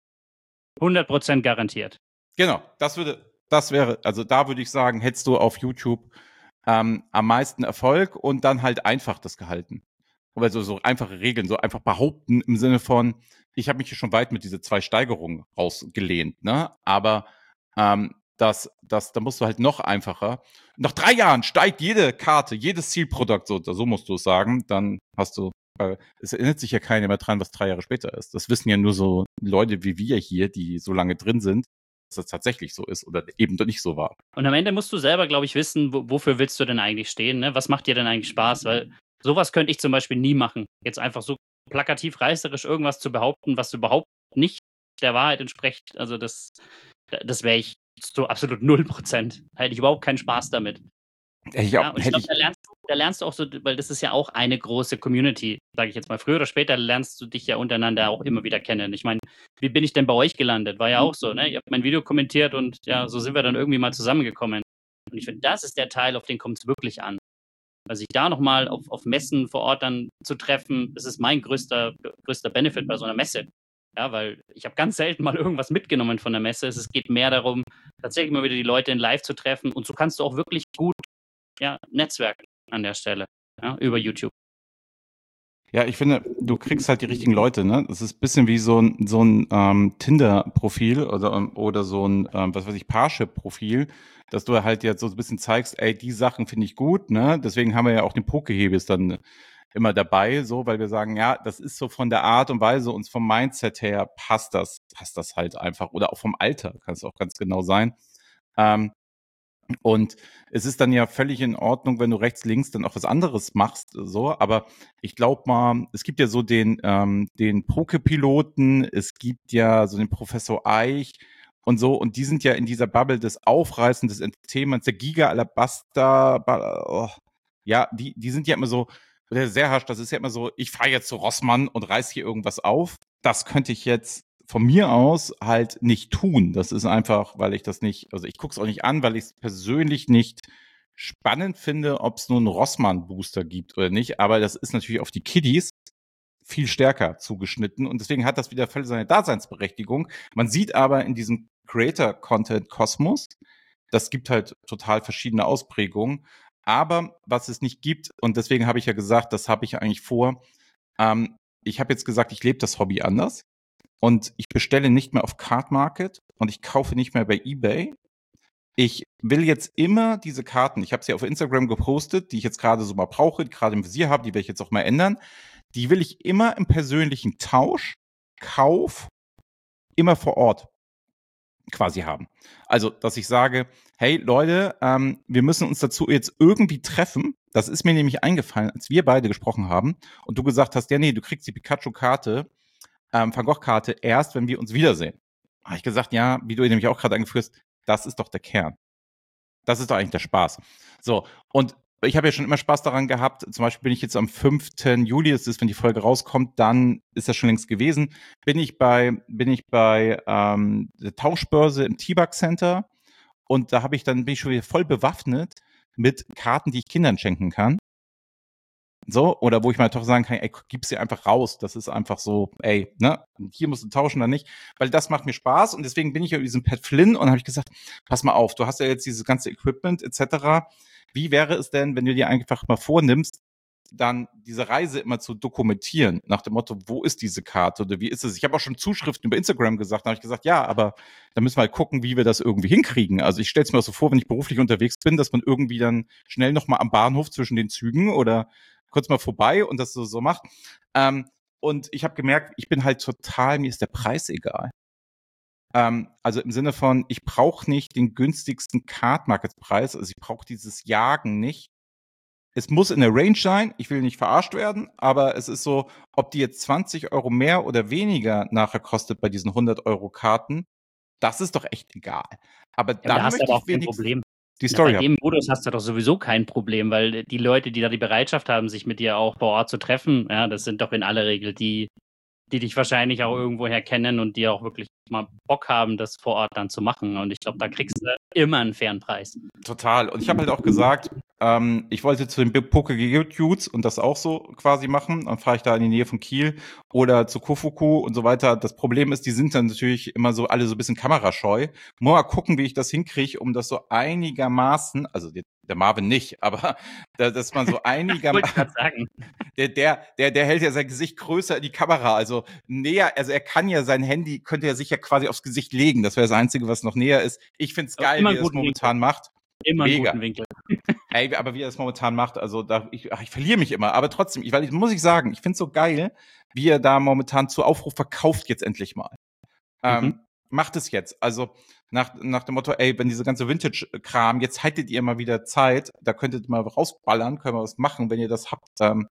100% garantiert. Genau, das wäre, also da würde ich sagen, hättest du auf YouTube am meisten Erfolg und dann halt einfach das gehalten. Aber so einfache Regeln, so einfach behaupten im Sinne von, ich habe mich hier schon weit mit diese 2 Steigerungen rausgelehnt, ne? Aber da musst du halt noch einfacher. Nach 3 Jahren steigt jede Karte, jedes Zielprodukt, so musst du es sagen, dann hast du, es erinnert sich ja keiner mehr dran, was 3 Jahre später ist. Das wissen ja nur so Leute wie wir hier, die so lange drin sind, dass das tatsächlich so ist oder eben nicht so war. Und am Ende musst du selber, glaube ich, wissen, wofür willst du denn eigentlich stehen, ne? Was macht dir denn eigentlich Spaß? Weil sowas könnte ich zum Beispiel nie machen. Jetzt einfach so plakativ reißerisch irgendwas zu behaupten, was überhaupt nicht der Wahrheit entspricht. Also das wäre ich zu absolut 0%. Da hätte ich überhaupt keinen Spaß damit. Ja, und ich glaube, da lernst du auch so, weil das ist ja auch eine große Community, sage ich jetzt mal. Früher oder später lernst du dich ja untereinander auch immer wieder kennen. Ich meine, wie bin ich denn bei euch gelandet? War ja auch so, ne? Ihr habt mein Video kommentiert und ja, so sind wir dann irgendwie mal zusammengekommen. Und ich finde, das ist der Teil, auf den kommt es wirklich an. Also sich da nochmal auf Messen vor Ort dann zu treffen, das ist mein größter Benefit bei so einer Messe. Ja, weil ich habe ganz selten mal irgendwas mitgenommen von der Messe. Es geht mehr darum, tatsächlich mal wieder die Leute in live zu treffen. Und so kannst du auch wirklich gut netzwerken an der Stelle, ja, über YouTube. Ja, ich finde, du kriegst halt die richtigen Leute, ne? Das ist ein bisschen wie so ein Tinder-Profil oder so ein, was weiß ich, Parship-Profil, dass du halt jetzt so ein bisschen zeigst, ey, die Sachen finde ich gut, ne? Deswegen haben wir ja auch den Pokehebis dann immer dabei, so, weil wir sagen, ja, das ist so von der Art und Weise und vom Mindset her passt das halt einfach. Oder auch vom Alter kann es auch ganz genau sein. Und es ist dann ja völlig in Ordnung, wenn du rechts, links dann auch was anderes machst, so. Aber ich glaube mal, es gibt ja so den Poke-Piloten, es gibt ja so den Professor Eich und so. Und die sind ja in dieser Bubble des Aufreißen des Entertainments, der Giga Alabaster, ja, die sind ja immer so, der sehr harsch, das ist ja immer so, ich fahre jetzt zu Rossmann und reiß hier irgendwas auf. Das könnte ich jetzt von mir aus halt nicht tun. Das ist einfach, weil ich das nicht, also ich gucke es auch nicht an, weil ich es persönlich nicht spannend finde, ob es nur einen Rossmann-Booster gibt oder nicht. Aber das ist natürlich auf die Kiddies viel stärker zugeschnitten und deswegen hat das wieder völlig seine Daseinsberechtigung. Man sieht aber in diesem Creator-Content-Kosmos, das gibt halt total verschiedene Ausprägungen. Aber was es nicht gibt, und deswegen habe ich ja gesagt, das habe ich eigentlich vor, ich habe jetzt gesagt, ich lebe das Hobby anders. Und ich bestelle nicht mehr auf Card Market und ich kaufe nicht mehr bei eBay. Ich will jetzt immer diese Karten, ich habe sie auf Instagram gepostet, die ich jetzt gerade so mal brauche, die gerade im Visier habe, die will ich jetzt auch mal ändern. Die will ich immer im persönlichen Tausch, Kauf, immer vor Ort quasi haben. Also, dass ich sage, hey Leute, wir müssen uns dazu jetzt irgendwie treffen. Das ist mir nämlich eingefallen, als wir beide gesprochen haben und du gesagt hast, ja nee, du kriegst die Pikachu-Karte, Van Gogh-Karte erst, wenn wir uns wiedersehen. Habe ich gesagt, ja, wie du nämlich auch gerade angeführt hast, das ist doch der Kern. Das ist doch eigentlich der Spaß. So, und ich habe ja schon immer Spaß daran gehabt. Zum Beispiel bin ich jetzt am 5. Juli, das ist, wenn die Folge rauskommt, dann ist das schon längst gewesen, bin ich bei der Tauschbörse im T-Bug Center und da bin ich schon wieder voll bewaffnet mit Karten, die ich Kindern schenken kann. So, oder wo ich meiner Tochter sagen kann, ey, gib sie einfach raus. Das ist einfach so, ey, ne, hier musst du tauschen oder nicht. Weil das macht mir Spaß und deswegen bin ich ja über diesen Pat Flynn und habe ich gesagt, pass mal auf, du hast ja jetzt dieses ganze Equipment etc. Wie wäre es denn, wenn du dir einfach mal vornimmst, dann diese Reise immer zu dokumentieren, nach dem Motto, wo ist diese Karte oder wie ist es? Ich habe auch schon Zuschriften über Instagram gesagt, da habe ich gesagt, ja, aber da müssen wir halt gucken, wie wir das irgendwie hinkriegen. Also ich stelle es mir auch so vor, wenn ich beruflich unterwegs bin, dass man irgendwie dann schnell nochmal am Bahnhof zwischen den Zügen oder kurz mal vorbei und das so macht. Und ich habe gemerkt, ich bin halt total, mir ist der Preis egal. Also im Sinne von, ich brauche nicht den günstigsten Card Market Preis, also ich brauche dieses Jagen nicht. Es muss in der Range sein, ich will nicht verarscht werden, aber es ist so, ob die jetzt 20 Euro mehr oder weniger nachher kostet bei diesen 100 Euro Karten, das ist doch echt egal. Aber Ja, da dann hast du möchte aber ich auch kein wenigstens Problem. die Na, bei Story haben. dem Modus hast du doch sowieso kein Problem, weil die Leute, die da die Bereitschaft haben, sich mit dir auch vor Ort zu treffen, ja, das sind doch in aller Regel die, die dich wahrscheinlich auch irgendwoher kennen und die auch wirklich mal Bock haben, das vor Ort dann zu machen. Und ich glaube, da kriegst du immer einen fairen Preis. Total. Und ich habe halt auch gesagt, ich wollte zu den Poke-Dudes und das auch so quasi machen. Dann fahre ich da in die Nähe von Kiel oder zu Kofuku und so weiter. Das Problem ist, die sind dann natürlich immer so alle so ein bisschen kamerascheu. Mal gucken, wie ich das hinkriege, um das so einigermaßen, also der Marvin nicht, aber dass man so Wollte ich einigermaßen, gerade sagen. der hält ja sein Gesicht größer in die Kamera, also näher, also er kann ja sein Handy, könnte er sich ja quasi aufs Gesicht legen. Das wäre das Einzige, was noch näher ist. Ich find's geil, Immer wie einen er das guten Winkel. momentan macht. Immer einen Mega. guten Winkel. Ey, aber wie er das momentan macht, also ich verliere mich immer, aber trotzdem, muss ich sagen, ich find's so geil, wie er da momentan zu Aufruf verkauft jetzt endlich mal. Mhm. Macht es jetzt. Also nach dem Motto, ey, wenn diese ganze Vintage-Kram, jetzt haltet ihr mal wieder Zeit, da könntet ihr mal rausballern, können wir was machen, wenn ihr das habt.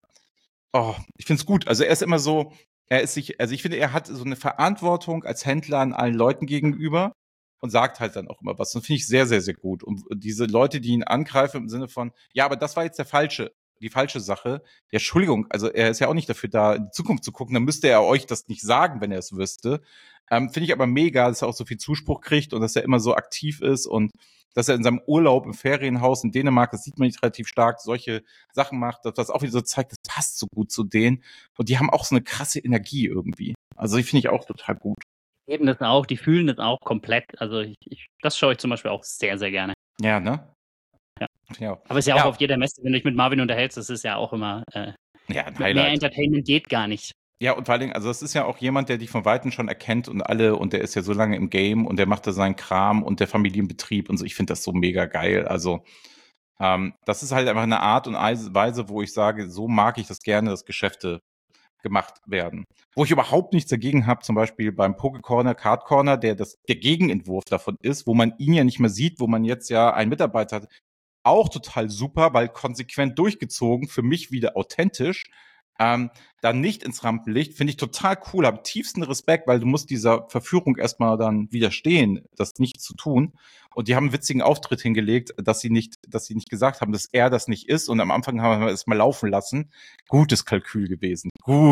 Ich finde es gut. Also er ist immer so, also ich finde, er hat so eine Verantwortung als Händler an allen Leuten gegenüber und sagt halt dann auch immer was. Und finde ich sehr, sehr, sehr gut. Und diese Leute, die ihn angreifen im Sinne von, ja, aber das war jetzt die falsche Sache. Ja, Entschuldigung, also er ist ja auch nicht dafür da, in die Zukunft zu gucken. Dann müsste er euch das nicht sagen, wenn er es wüsste. Finde ich aber mega, dass er auch so viel Zuspruch kriegt und dass er immer so aktiv ist und dass er in seinem Urlaub im Ferienhaus in Dänemark, das sieht man nicht relativ stark, solche Sachen macht, dass das auch wieder so zeigt, das passt so gut zu denen. Und die haben auch so eine krasse Energie irgendwie. Also die finde ich auch total gut. Eben das auch, die fühlen das auch komplett. Also das schaue ich zum Beispiel auch sehr, sehr gerne. Ja, ne? Ja. Ja. Aber es ist ja auch Ja. auf jeder Messe, wenn du dich mit Marvin unterhältst, das ist ja auch immer Ja, ein mehr Highlight. Entertainment geht gar nicht. Ja, und vor allen Dingen, also das ist ja auch jemand, der dich von Weitem schon erkennt und alle, und der ist ja so lange im Game und der macht da seinen Kram und der Familienbetrieb und so. Ich finde das so mega geil. Also, das ist halt einfach eine Art und Weise, wo ich sage, so mag ich das gerne, dass Geschäfte gemacht werden. Wo ich überhaupt nichts dagegen habe, zum Beispiel beim Poke Corner, Card Corner, der Gegenentwurf davon ist, wo man ihn ja nicht mehr sieht, wo man jetzt ja einen Mitarbeiter hat, auch total super, weil konsequent durchgezogen, für mich wieder authentisch. Dann nicht ins Rampenlicht, finde ich total cool, habe tiefsten Respekt, weil du musst dieser Verführung erstmal dann widerstehen, das nicht zu tun. Und die haben einen witzigen Auftritt hingelegt, dass sie nicht gesagt haben, dass er das nicht ist. Und am Anfang haben wir es mal laufen lassen. Gutes Kalkül gewesen.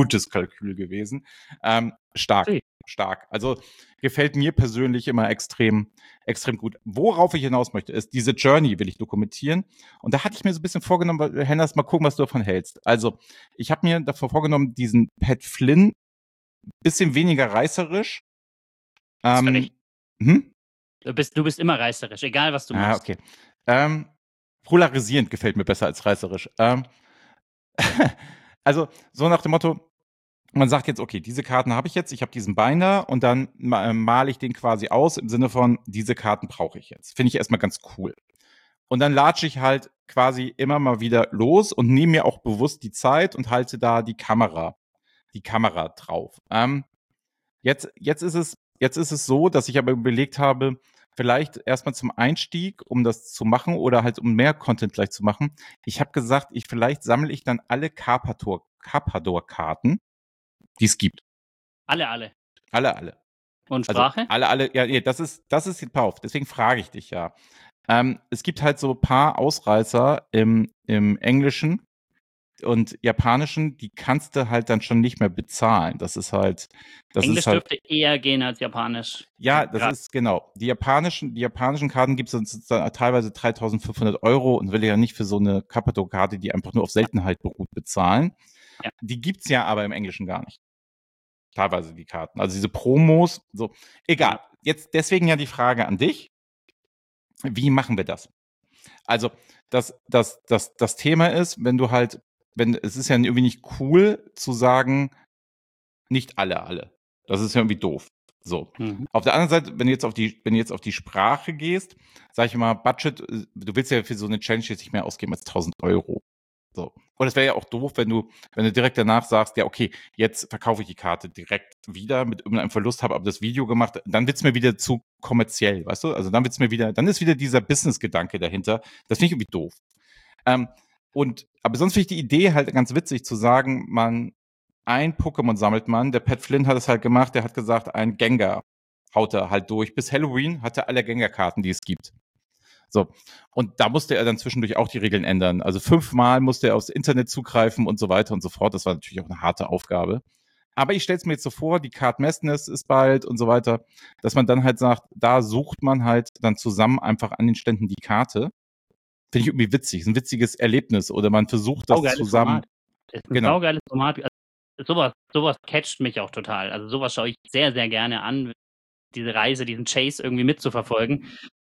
Stark. Okay. Stark. Also gefällt mir persönlich immer extrem, extrem gut. Worauf ich hinaus möchte, ist, diese Journey will ich dokumentieren. Und da hatte ich mir so ein bisschen vorgenommen, weil, Hennas, mal gucken, was du davon hältst. Also, ich habe mir davor vorgenommen, diesen Pat Flynn bisschen weniger reißerisch. Völlig. Hm? Du bist immer reißerisch, egal was du machst. Okay. Polarisierend gefällt mir besser als reißerisch. Also, so nach dem Motto, man sagt jetzt, okay, diese Karten habe ich jetzt, ich habe diesen Binder und dann male ich den quasi aus im Sinne von, diese Karten brauche ich jetzt. Finde ich erstmal ganz cool. Und dann latsche ich halt quasi immer mal wieder los und nehme mir auch bewusst die Zeit und halte da die Kamera drauf. Jetzt ist es so, dass ich aber überlegt habe, vielleicht erstmal zum Einstieg, um das zu machen oder halt um mehr Content gleich zu machen. Ich habe gesagt, vielleicht sammle ich dann alle Carpador-Karten, die es gibt. Alle. Alle. Und Also Sprache? alle, ja, nee, das ist pass auf, deswegen frage ich dich ja. Es gibt halt so ein paar Ausreißer im Englischen und Japanischen, die kannst du halt dann schon nicht mehr bezahlen. Das ist halt Englisch dürfte eher gehen als Japanisch. ja, das ist genau. Die japanischen Karten gibt es teilweise 3.500 Euro und will ja nicht für so eine Capito-Karte, die einfach nur auf Seltenheit beruht, bezahlen. Ja. Die gibt's ja aber im Englischen gar nicht. Teilweise die Karten. Also diese Promos, so. Egal. Ja. Jetzt deswegen ja die Frage an dich. Wie machen wir das? Also, das Thema ist, wenn du halt, es ist ja irgendwie nicht cool zu sagen, nicht alle. Das ist ja irgendwie doof. So. Mhm. Auf der anderen Seite, wenn du jetzt auf die Sprache gehst, sag ich mal, Budget, du willst ja für so eine Challenge jetzt nicht mehr ausgeben als 1.000 Euro. So. Und es wäre ja auch doof, wenn du direkt danach sagst, ja, okay, jetzt verkaufe ich die Karte direkt wieder mit irgendeinem Verlust, habe aber das Video gemacht, dann wird's mir wieder zu kommerziell, weißt du? Also dann ist wieder dieser Business-Gedanke dahinter. Das finde ich irgendwie doof. Aber sonst finde ich die Idee halt ganz witzig zu sagen, ein Pokémon sammelt man. Der Pat Flynn hat es halt gemacht, der hat gesagt, ein Gengar haut er halt durch. Bis Halloween hat er alle Gengar-Karten, die es gibt. So. Und da musste er dann zwischendurch auch die Regeln ändern. Also 5-mal musste er aufs Internet zugreifen und so weiter und so fort. Das war natürlich auch eine harte Aufgabe. Aber ich stelle es mir jetzt so vor, die Card Madness ist bald und so weiter, dass man dann halt sagt, da sucht man halt dann zusammen einfach an den Ständen die Karte. Finde ich irgendwie witzig, ist ein witziges Erlebnis. Oder man versucht das zusammen. Format. Ist ein saugeiles Format. Also, sowas catcht mich auch total. Also sowas schaue ich sehr, sehr gerne an, diese Reise, diesen Chase irgendwie mitzuverfolgen.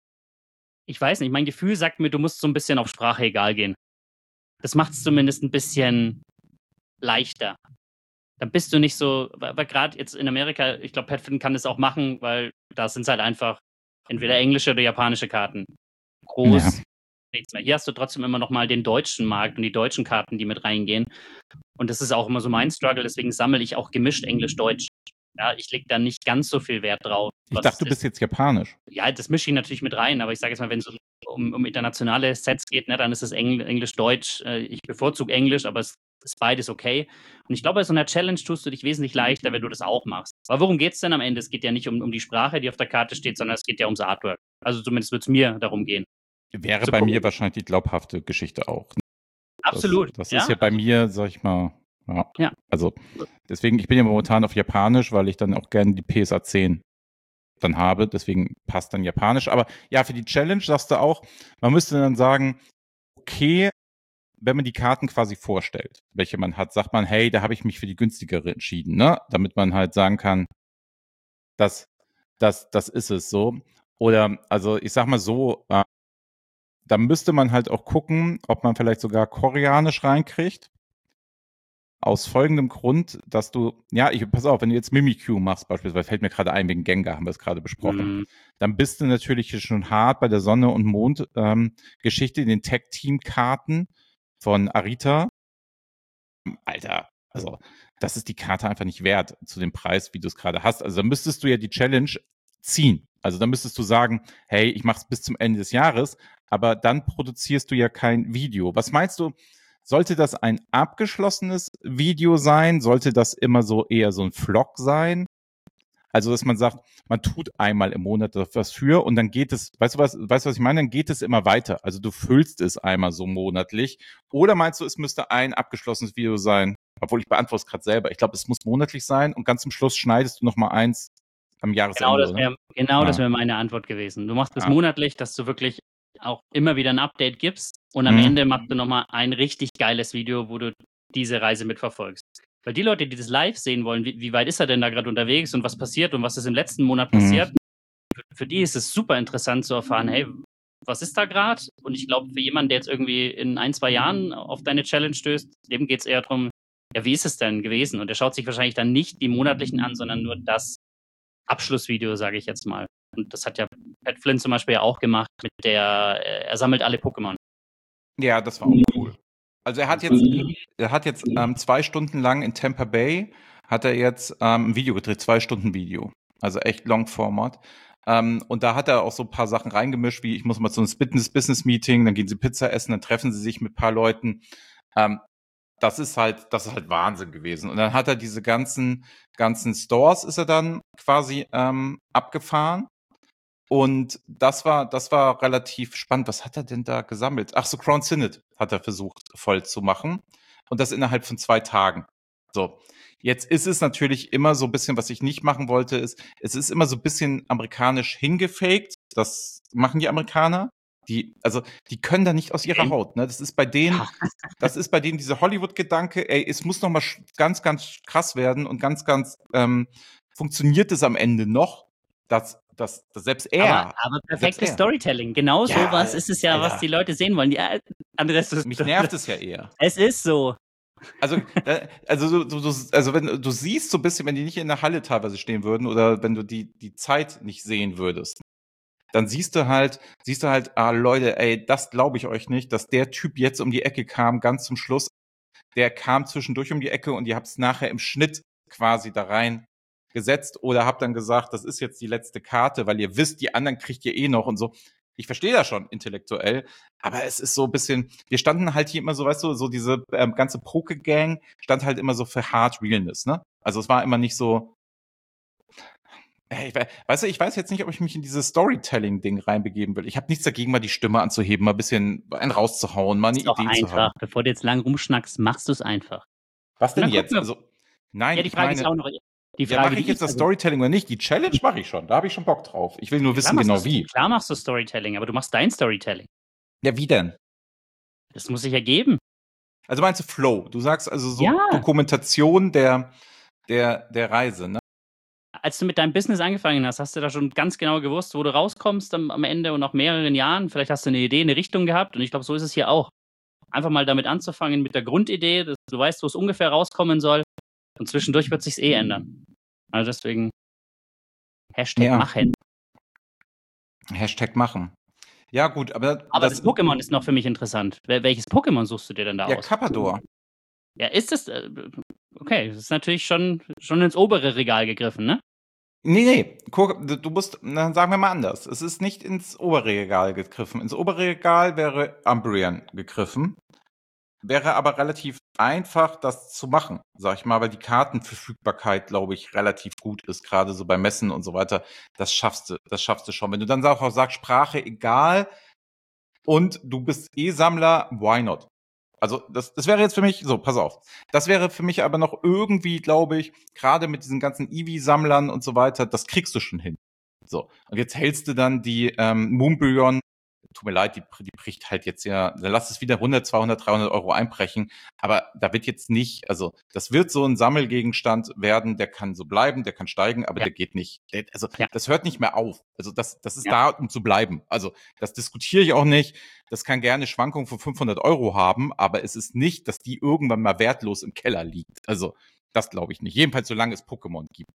Ich weiß nicht, mein Gefühl sagt mir, du musst so ein bisschen auf Sprache egal gehen. Das macht es zumindest ein bisschen leichter. Dann bist du nicht so, weil gerade jetzt in Amerika, ich glaube, Pat Flynn kann das auch machen, weil da sind es halt einfach entweder englische oder japanische Karten. Groß, Ja. nichts mehr. Hier hast du trotzdem immer noch mal den deutschen Markt und die deutschen Karten, die mit reingehen. Und das ist auch immer so mein Struggle, deswegen sammle ich auch gemischt Englisch-Deutsch. Ja, ich lege da nicht ganz so viel Wert drauf. Ich dachte, du bist jetzt japanisch. Ja, das mische ich natürlich mit rein, aber ich sage jetzt mal, wenn es um internationale Sets geht, ne, dann ist es Englisch-Deutsch. Ich bevorzuge Englisch, aber es ist beides okay. Und ich glaube, bei so einer Challenge tust du dich wesentlich leichter, wenn du das auch machst. Aber worum geht es denn am Ende? Es geht ja nicht um die Sprache, die auf der Karte steht, sondern es geht ja ums Artwork. Also zumindest wird es mir darum gehen. Wäre bei mir wahrscheinlich die glaubhafte Geschichte auch. Absolut. Das ist ja bei mir, sag ich mal, Ja. Also deswegen, ich bin ja momentan auf Japanisch, weil ich dann auch gerne die PSA 10 dann habe. Deswegen passt dann Japanisch. Aber ja, für die Challenge sagst du auch, man müsste dann sagen, okay, wenn man die Karten quasi vorstellt, welche man hat, sagt man, hey, da habe ich mich für die günstigere entschieden, ne? Damit man halt sagen kann, das ist es so. Oder, also ich sag mal so, da müsste man halt auch gucken, ob man vielleicht sogar Koreanisch reinkriegt. Aus folgendem Grund, dass du, pass auf, wenn du jetzt Mimikyu machst beispielsweise, fällt mir gerade ein, wegen Gengar haben wir es gerade besprochen, dann bist du natürlich schon hart bei der Sonne- und Mond-Geschichte in den Tag-Team-Karten von Arita. Alter, also das ist die Karte einfach nicht wert zu dem Preis, wie du es gerade hast. Also dann müsstest du ja die Challenge ziehen. Also dann müsstest du sagen, hey, ich mach's bis zum Ende des Jahres, aber dann produzierst du ja kein Video. Was meinst du, sollte das ein abgeschlossenes Video sein? Sollte das immer so eher so ein Vlog sein? Also, dass man sagt, man tut einmal im Monat was für und dann geht es, weißt du, was ich meine? Dann geht es immer weiter. Also du füllst es einmal so monatlich. Oder meinst du, es müsste ein abgeschlossenes Video sein? Obwohl, ich beantworte es gerade selber. Ich glaube, es muss monatlich sein und ganz zum Schluss schneidest du noch mal eins am Jahresende, das wäre meine Antwort gewesen. Du machst es monatlich, dass du wirklich auch immer wieder ein Update gibst und am Ende machst du noch mal ein richtig geiles Video, wo du diese Reise mitverfolgst. Weil die Leute, die das live sehen wollen, wie weit ist er denn da gerade unterwegs und was passiert und was ist im letzten Monat passiert, für die ist es super interessant zu erfahren, hey, was ist da gerade? Und ich glaube, für jemanden, der jetzt irgendwie in 1-2 Jahren auf deine Challenge stößt, dem geht es eher darum, ja, wie ist es denn gewesen? Und der schaut sich wahrscheinlich dann nicht die monatlichen an, sondern nur das Abschlussvideo, sage ich jetzt mal. Und das hat ja Pat Flynn zum Beispiel auch gemacht, er sammelt alle Pokémon. Ja, das war auch cool. Also er hat jetzt 2 Stunden lang in Tampa Bay hat er jetzt ein Video gedreht, 2 Stunden Video. Also echt Long Format. Und da hat er auch so ein paar Sachen reingemischt, wie ich muss mal zu einem Business Meeting, dann gehen sie Pizza essen, dann treffen sie sich mit ein paar Leuten. Das ist halt Wahnsinn gewesen. Und dann hat er diese ganzen Stores ist er dann quasi abgefahren. Und das war relativ spannend. Was hat er denn da gesammelt? Ach so, Crown Synod hat er versucht voll zu machen. Und das innerhalb von 2 Tagen. So. Jetzt ist es natürlich immer so ein bisschen, was ich nicht machen wollte, es ist immer so ein bisschen amerikanisch hingefaked. Das machen die Amerikaner. Die können da nicht aus ihrer Okay. Haut, ne? Das ist bei denen dieser Hollywood-Gedanke, ey, es muss noch mal ganz, ganz krass werden und ganz, ganz funktioniert es am Ende noch, dass selbst Aber selbst perfektes er. Storytelling. Genau Ja, sowas ist es ja, was Alter. die Leute sehen wollen. Ja, Andreas, Mich nervt es ja eher. es ist so. Also, wenn du siehst so ein bisschen, wenn die nicht in der Halle teilweise stehen würden oder wenn du die Zeit nicht sehen würdest, dann siehst du halt, Leute, ey, das glaube ich euch nicht, dass der Typ jetzt um die Ecke kam, ganz zum Schluss. Der kam zwischendurch um die Ecke und ihr habt es nachher im Schnitt quasi da rein gesetzt oder habt dann gesagt, das ist jetzt die letzte Karte, weil ihr wisst, die anderen kriegt ihr eh noch und so. Ich verstehe das schon intellektuell, aber es ist so ein bisschen, wir standen halt hier immer so, weißt du, so diese ganze Poke-Gang stand halt immer so für Hard Realness, ne? Also es war immer nicht so, ich weiß jetzt nicht, ob ich mich in dieses Storytelling-Ding reinbegeben will. Ich habe nichts dagegen, mal die Stimme anzuheben, mal ein bisschen einen rauszuhauen, mal eine Ist doch Idee zu haben. einfach. Bevor du jetzt lang rumschnackst, machst du es einfach. Was Und denn dann gucken jetzt? wir. Also, nein, Ja, die ich Frage ist meine, auch noch, die ja, Frage, mache ich die jetzt ich, das also Storytelling oder nicht? Die Challenge mache ich schon. Da habe ich schon Bock drauf. Ich will nur klar wissen genau wie. klar machst du Storytelling, aber du machst dein Storytelling. Ja, wie denn? Das muss sich ergeben. Also meinst du Flow? Du sagst also so Ja, Dokumentation der Reise, ne? als du mit deinem Business angefangen hast, hast du da schon ganz genau gewusst, wo du rauskommst am Ende und nach mehreren Jahren. Vielleicht hast du eine Idee, eine Richtung gehabt und ich glaube, so ist es hier auch. Einfach mal damit anzufangen, mit der Grundidee, dass du weißt, wo es ungefähr rauskommen soll und zwischendurch wird sich's eh ändern. Also deswegen Hashtag Ja, machen. Hashtag machen. Ja, gut, aber Aber das Pokémon ist noch für mich interessant. Welches Pokémon suchst du dir denn da ja, aus? Carpador. Ja, ist das, okay, das ist natürlich schon ins obere Regal gegriffen, ne? Nee, guck, du musst, na, sagen wir mal anders. Es ist nicht ins obere Regal gegriffen. Ins obere Regal wäre Umbreon gegriffen. Wäre aber relativ einfach, das zu machen, sag ich mal, weil die Kartenverfügbarkeit, glaube ich, relativ gut ist, gerade so bei Messen und so weiter. Das schaffst du schon. Wenn du dann auch sagst, Sprache egal und du bist Sammler, why not? Also das wäre jetzt für mich, so, pass auf. Das wäre für mich aber noch irgendwie, glaube ich, gerade mit diesen ganzen Eevee-Sammlern und so weiter, das kriegst du schon hin. So, und jetzt hältst du dann die Moonbreon, tut mir leid, die bricht halt jetzt ja, dann lass es wieder 100, 200, 300 Euro einbrechen, aber da wird jetzt nicht, also das wird so ein Sammelgegenstand werden, der kann so bleiben, der kann steigen, aber Ja. der geht nicht, also Ja. das hört nicht mehr auf, also das ist Ja. da, um zu bleiben, also das diskutiere ich auch nicht, das kann gerne Schwankungen von 500 Euro haben, aber es ist nicht, dass die irgendwann mal wertlos im Keller liegt, also das glaube ich nicht, jedenfalls solange es Pokémon gibt.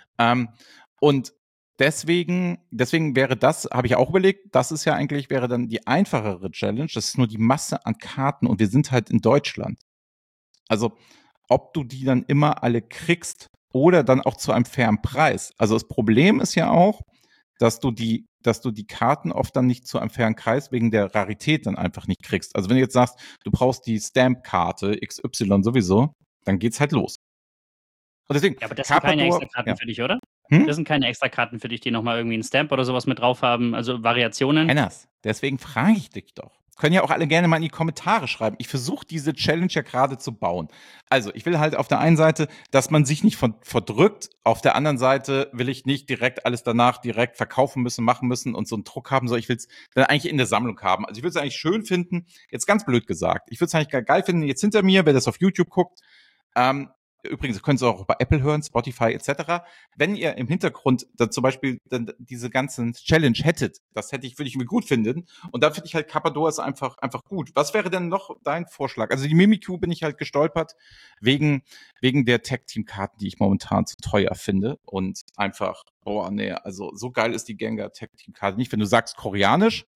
Und deswegen wäre das, habe ich auch überlegt, das ist ja eigentlich, wäre dann die einfachere Challenge. Das ist nur die Masse an Karten und wir sind halt in Deutschland. Also, ob du die dann immer alle kriegst oder dann auch zu einem fairen Preis. Also das Problem ist ja auch, dass du die Karten oft dann nicht zu einem fairen Preis wegen der Rarität dann einfach nicht kriegst. Also wenn du jetzt sagst, du brauchst die Stamp-Karte XY sowieso, dann geht's halt los. Und deswegen, Ja, aber das sind keine Carpador, extra Karten ja. für dich, oder? Hm? Das sind keine extra Karten für dich, die nochmal irgendwie einen Stamp oder sowas mit drauf haben, also Variationen. Hennas, deswegen frage ich dich doch. Können ja auch alle gerne mal in die Kommentare schreiben. Ich versuche diese Challenge ja gerade zu bauen. Also, ich will halt auf der einen Seite, dass man sich nicht verdrückt. Auf der anderen Seite will ich nicht direkt alles danach direkt verkaufen müssen, machen müssen und so einen Druck haben. So, ich will es dann eigentlich in der Sammlung haben. Also, ich würde es eigentlich schön finden, jetzt ganz blöd gesagt. Ich würde es eigentlich geil finden, jetzt hinter mir, wer das auf YouTube guckt, übrigens, ihr könnt es auch bei Apple hören, Spotify etc. Wenn ihr im Hintergrund dann zum Beispiel dann diese ganzen Challenge hättet, würde ich mir gut finden. Und da finde ich halt Carpador ist einfach gut. Was wäre denn noch dein Vorschlag? Also die Mimikyu bin ich halt gestolpert wegen der Tag-Team-Karten, die ich momentan zu teuer finde. Und einfach, boah, nee, also so geil ist die Gengar Tag-Team-Karte nicht, wenn du sagst koreanisch.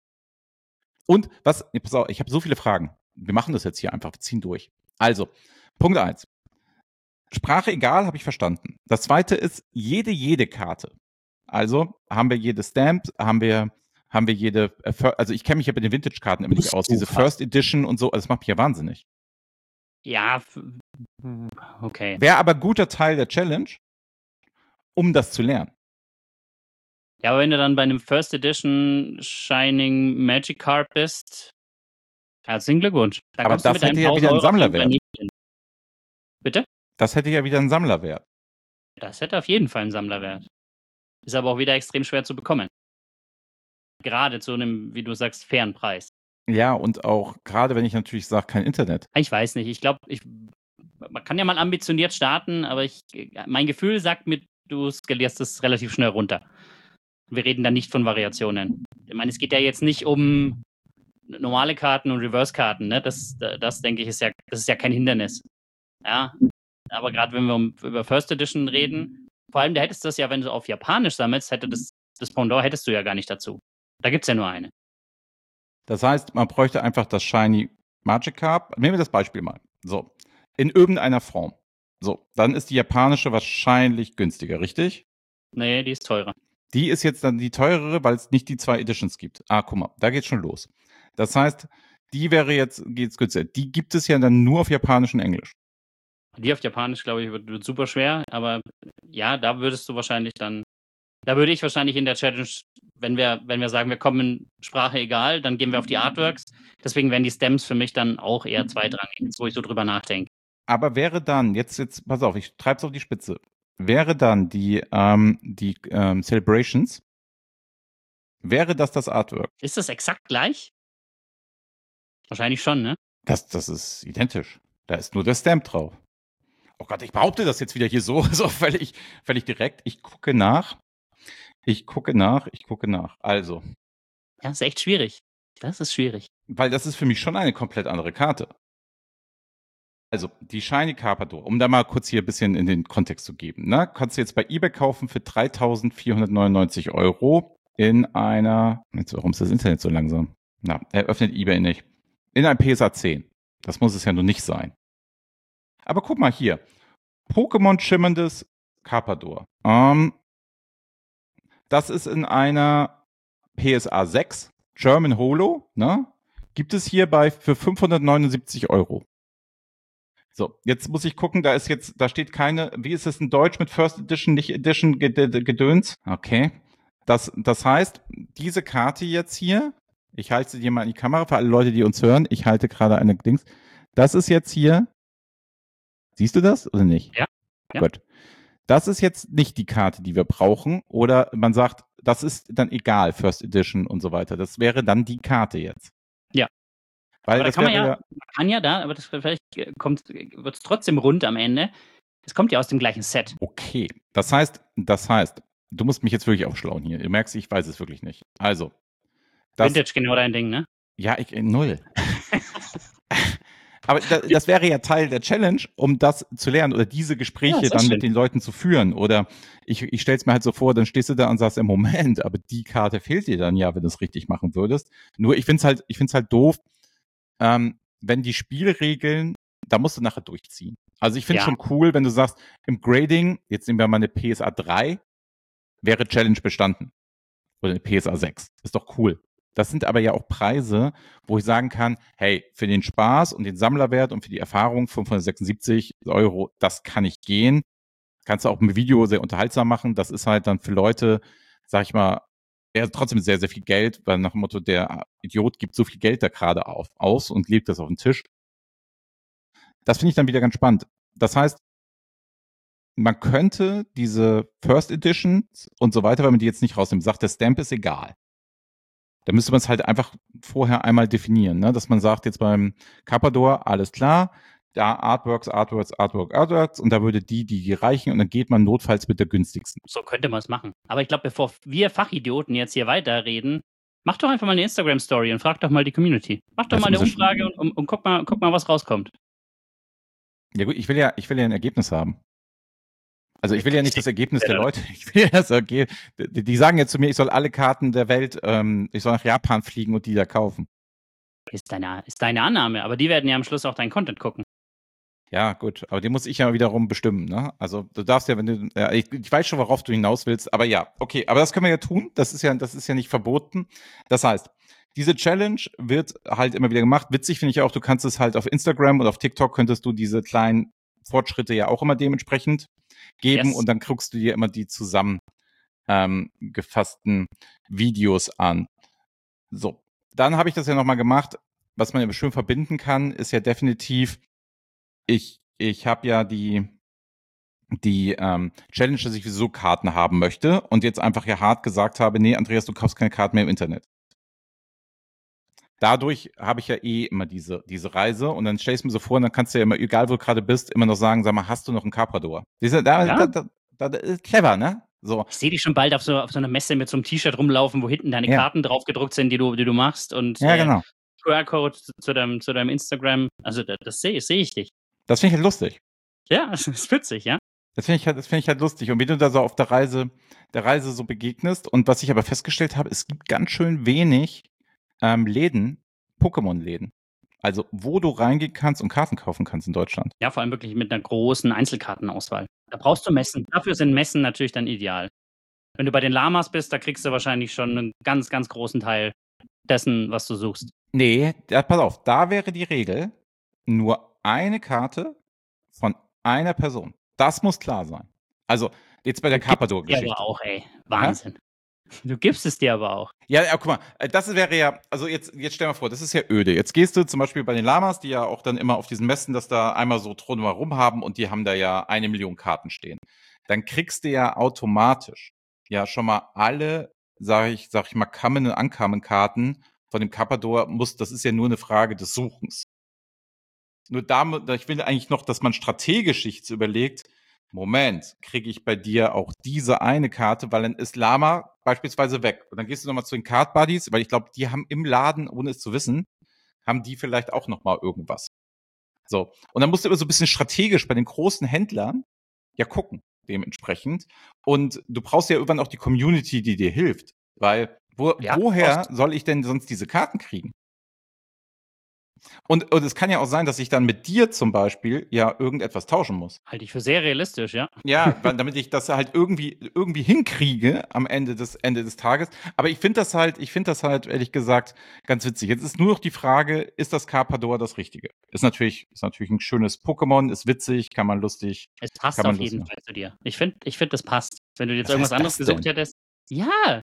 Und was, nee, pass auf, ich habe so viele Fragen. Wir machen das jetzt hier einfach, wir ziehen durch. Also, Punkt 1. Sprache egal, habe ich verstanden. Das zweite ist jede Karte. Also haben wir jede Stamp, haben wir jede, also ich kenne mich ja bei den Vintage-Karten immer nicht aus. Diese First Edition und so, das macht mich ja wahnsinnig. Ja, okay. Wäre aber guter Teil der Challenge, um das zu lernen. Ja, aber wenn du dann bei einem First Edition Shining Magikarp bist, herzlichen Glückwunsch. Da Aber kommst du das mit deinem hätte ja 1000 wieder einen Euro auf jeden Fall Sammlerwert. nicht hin. Bitte? Das hätte ja wieder einen Sammlerwert. Das hätte auf jeden Fall einen Sammlerwert. Ist aber auch wieder extrem schwer zu bekommen. Gerade zu einem, wie du sagst, fairen Preis. Ja, und auch gerade wenn ich natürlich sage, kein Internet. Ich weiß nicht. Ich glaube, man kann ja mal ambitioniert starten, aber mein Gefühl sagt mir, du skalierst es relativ schnell runter. Wir reden da nicht von Variationen. Ich meine, es geht ja jetzt nicht um normale Karten und Reverse-Karten. Ne? Das denke ich, das ist ja kein Hindernis. Ja, aber gerade wenn wir über First Edition reden, vor allem, da hättest du das ja, wenn du auf Japanisch sammelst, das Pendant hättest du ja gar nicht dazu. Da gibt es ja nur eine. Das heißt, man bräuchte einfach das Shiny Magikarp. Nehmen wir das Beispiel mal. So, in irgendeiner Form. So, dann ist die japanische wahrscheinlich günstiger, richtig? Nee, die ist teurer. Die ist jetzt dann die teurere, weil es nicht die 2 Editions gibt. Ah, guck mal, da geht's schon los. Das heißt, die wäre jetzt, geht's günstiger. Die gibt es ja dann nur auf Japanisch und Englisch. Die auf Japanisch, glaube ich, wird super schwer, aber ja, da würde ich wahrscheinlich in der Challenge, wenn wir sagen, wir kommen Sprache egal, dann gehen wir auf die Artworks. Deswegen wären die Stems für mich dann auch eher zweitrangig, wo ich so drüber nachdenke. Aber wäre dann, jetzt, pass auf, ich treib's auf die Spitze. Wäre dann die Celebrations, wäre das Artwork? Ist das exakt gleich? Wahrscheinlich schon, ne? Das ist identisch. Da ist nur der Stamp drauf. Oh Gott, ich behaupte das jetzt wieder hier so völlig direkt. Ich gucke nach. Also, Ja, ist echt schwierig. Das ist schwierig. weil das ist für mich schon eine komplett andere Karte. Also, die Shiny Carpador, um da mal kurz hier ein bisschen in den Kontext zu geben, ne? Kannst du jetzt bei eBay kaufen für 3.499 Euro in einer, jetzt, warum ist das Internet so langsam? Na, öffnet eBay nicht. In einem PSA 10. Das muss es ja nur nicht sein. Aber guck mal hier. Pokémon schimmerndes Carpador. Das ist in einer PSA 6 German Holo, ne? Gibt es hierbei für 579 Euro. So, jetzt muss ich gucken, da steht keine, wie ist es in Deutsch mit First Edition, nicht Edition Gedöns? Okay. Das heißt, diese Karte jetzt hier, ich halte sie dir mal in die Kamera für alle Leute, die uns hören, ich halte gerade eine Dings. Das ist jetzt hier, siehst du das oder nicht? Ja. Gut. Das ist jetzt nicht die Karte, die wir brauchen. Oder man sagt, das ist dann egal, First Edition und so weiter. Das wäre dann die Karte jetzt. Ja. Weil aber das wäre aber vielleicht wird es trotzdem rund am Ende. Es kommt ja aus dem gleichen Set. Okay. Das heißt, du musst mich jetzt wirklich aufschlauen hier. Du merkst, ich weiß es wirklich nicht. Also. Vintage genau dein Ding, ne? Ja, null. Aber das wäre ja Teil der Challenge, um das zu lernen oder diese Gespräche dann mit den Leuten zu führen. Oder ich stelle es mir halt so vor, dann stehst du da und sagst, im Moment, aber die Karte fehlt dir dann ja, wenn du es richtig machen würdest. Nur ich finde es halt doof, wenn die Spielregeln, da musst du nachher durchziehen. Also ich finde es schon cool, wenn du sagst, im Grading, jetzt nehmen wir mal eine PSA 3, wäre Challenge bestanden. Oder eine PSA 6. Ist doch cool. Das sind aber ja auch Preise, wo ich sagen kann, hey, für den Spaß und den Sammlerwert und für die Erfahrung 576 Euro, das kann ich gehen. Kannst du auch im Video sehr unterhaltsam machen. Das ist halt dann für Leute, sag ich mal, trotzdem sehr, sehr viel Geld, weil nach dem Motto, der Idiot gibt so viel Geld da gerade aus und lebt das auf den Tisch. Das finde ich dann wieder ganz spannend. Das heißt, man könnte diese First Editions und so weiter, wenn man die jetzt nicht rausnimmt, sagt, der Stamp ist egal. Da müsste man es halt einfach vorher einmal definieren, ne? Dass man sagt, jetzt beim Carpador, alles klar, da Artworks und da würde die reichen und dann geht man notfalls mit der günstigsten. So könnte man es machen. Aber ich glaube, bevor wir Fachidioten jetzt hier weiterreden, mach doch einfach mal eine Instagram-Story und frag doch mal die Community. Mach doch mal eine Umfrage und guck mal, was rauskommt. Ja gut, ich will ja ein Ergebnis haben. Also ich will ja nicht das Ergebnis der Leute. Ich will ja das Ergebnis. Die sagen jetzt zu mir, ich soll alle Karten der Welt, ich soll nach Japan fliegen und die da kaufen. Ist deine Annahme, aber die werden ja am Schluss auch deinen Content gucken. Ja, gut, aber den muss ich ja wiederum bestimmen, ne? Also du darfst ja, wenn du, ich weiß schon, worauf du hinaus willst, aber ja, okay, aber das können wir ja tun. Das ist ja nicht verboten. Das heißt, diese Challenge wird halt immer wieder gemacht. Witzig finde ich auch, du kannst es halt auf Instagram oder auf TikTok könntest du diese kleinen Fortschritte ja auch immer dementsprechend geben und dann guckst du dir immer die zusammen gefassten Videos an. So, dann habe ich das ja nochmal gemacht. Was man ja schön verbinden kann, ist ja definitiv, ich habe ja die Challenge, dass ich sowieso Karten haben möchte und jetzt einfach ja hart gesagt habe, nee, Andreas, du kaufst keine Karten mehr im Internet. Dadurch habe ich ja immer diese Reise und dann stell ich es mir so vor und dann kannst du ja immer, egal wo du gerade bist, immer noch sagen, sag mal, hast du noch einen Carpador? Da ist clever, ne? So. Ich sehe dich schon bald auf so einer Messe mit so einem T-Shirt rumlaufen, wo hinten deine Karten drauf gedruckt sind, die du machst und genau. QR-Code zu deinem Instagram. Also das sehe ich dich. Das finde ich halt lustig. Ja, das ist witzig, ja. Das finde ich halt lustig. Und wie du da so auf der Reise so begegnest und was ich aber festgestellt habe, es gibt ganz schön wenig Läden, Pokémon-Läden. Also, wo du reingehen kannst und Karten kaufen kannst in Deutschland. Ja, vor allem wirklich mit einer großen Einzelkartenauswahl. Da brauchst du Messen. Dafür sind Messen natürlich dann ideal. Wenn du bei den Lamas bist, da kriegst du wahrscheinlich schon einen ganz, ganz großen Teil dessen, was du suchst. Nee, pass auf, da wäre die Regel, nur eine Karte von einer Person. Das muss klar sein. Also, jetzt bei der Carpador-Geschichte. Ja, aber auch, ey. Wahnsinn. Du gibst es dir aber auch. Ja, guck mal, das wäre ja, also jetzt stell mal vor, das ist ja öde. Jetzt gehst du zum Beispiel bei den Lamas, die ja auch dann immer auf diesen Messen das da einmal so drumherum haben und die haben da ja 1 Million Karten stehen. Dann kriegst du ja automatisch ja schon mal alle, sag ich mal, Common- und Uncommon-Karten von dem Carpador das ist ja nur eine Frage des Suchens. Nur ich will eigentlich noch, dass man strategisch sich überlegt, Moment, kriege ich bei dir auch diese eine Karte, weil dann ist Lama beispielsweise weg. Und dann gehst du nochmal zu den Card Buddies, weil ich glaube, die haben im Laden, ohne es zu wissen, haben die vielleicht auch nochmal irgendwas. So. Und dann musst du immer so ein bisschen strategisch bei den großen Händlern ja gucken, dementsprechend. Und du brauchst ja irgendwann auch die Community, die dir hilft. Weil, woher soll ich denn sonst diese Karten kriegen? Und es kann ja auch sein, dass ich dann mit dir zum Beispiel ja irgendetwas tauschen muss. Halte ich für sehr realistisch, ja. Ja, damit ich das halt irgendwie hinkriege am Ende des Tages. Aber ich finde das halt, ehrlich gesagt, ganz witzig. Jetzt ist nur noch die Frage, ist das Carpador das Richtige? Ist natürlich ein schönes Pokémon, ist witzig, kann man lustig. Es passt auf jeden Fall zu dir. Ich finde, das passt. Wenn du jetzt irgendwas anderes gesucht hättest. Ja,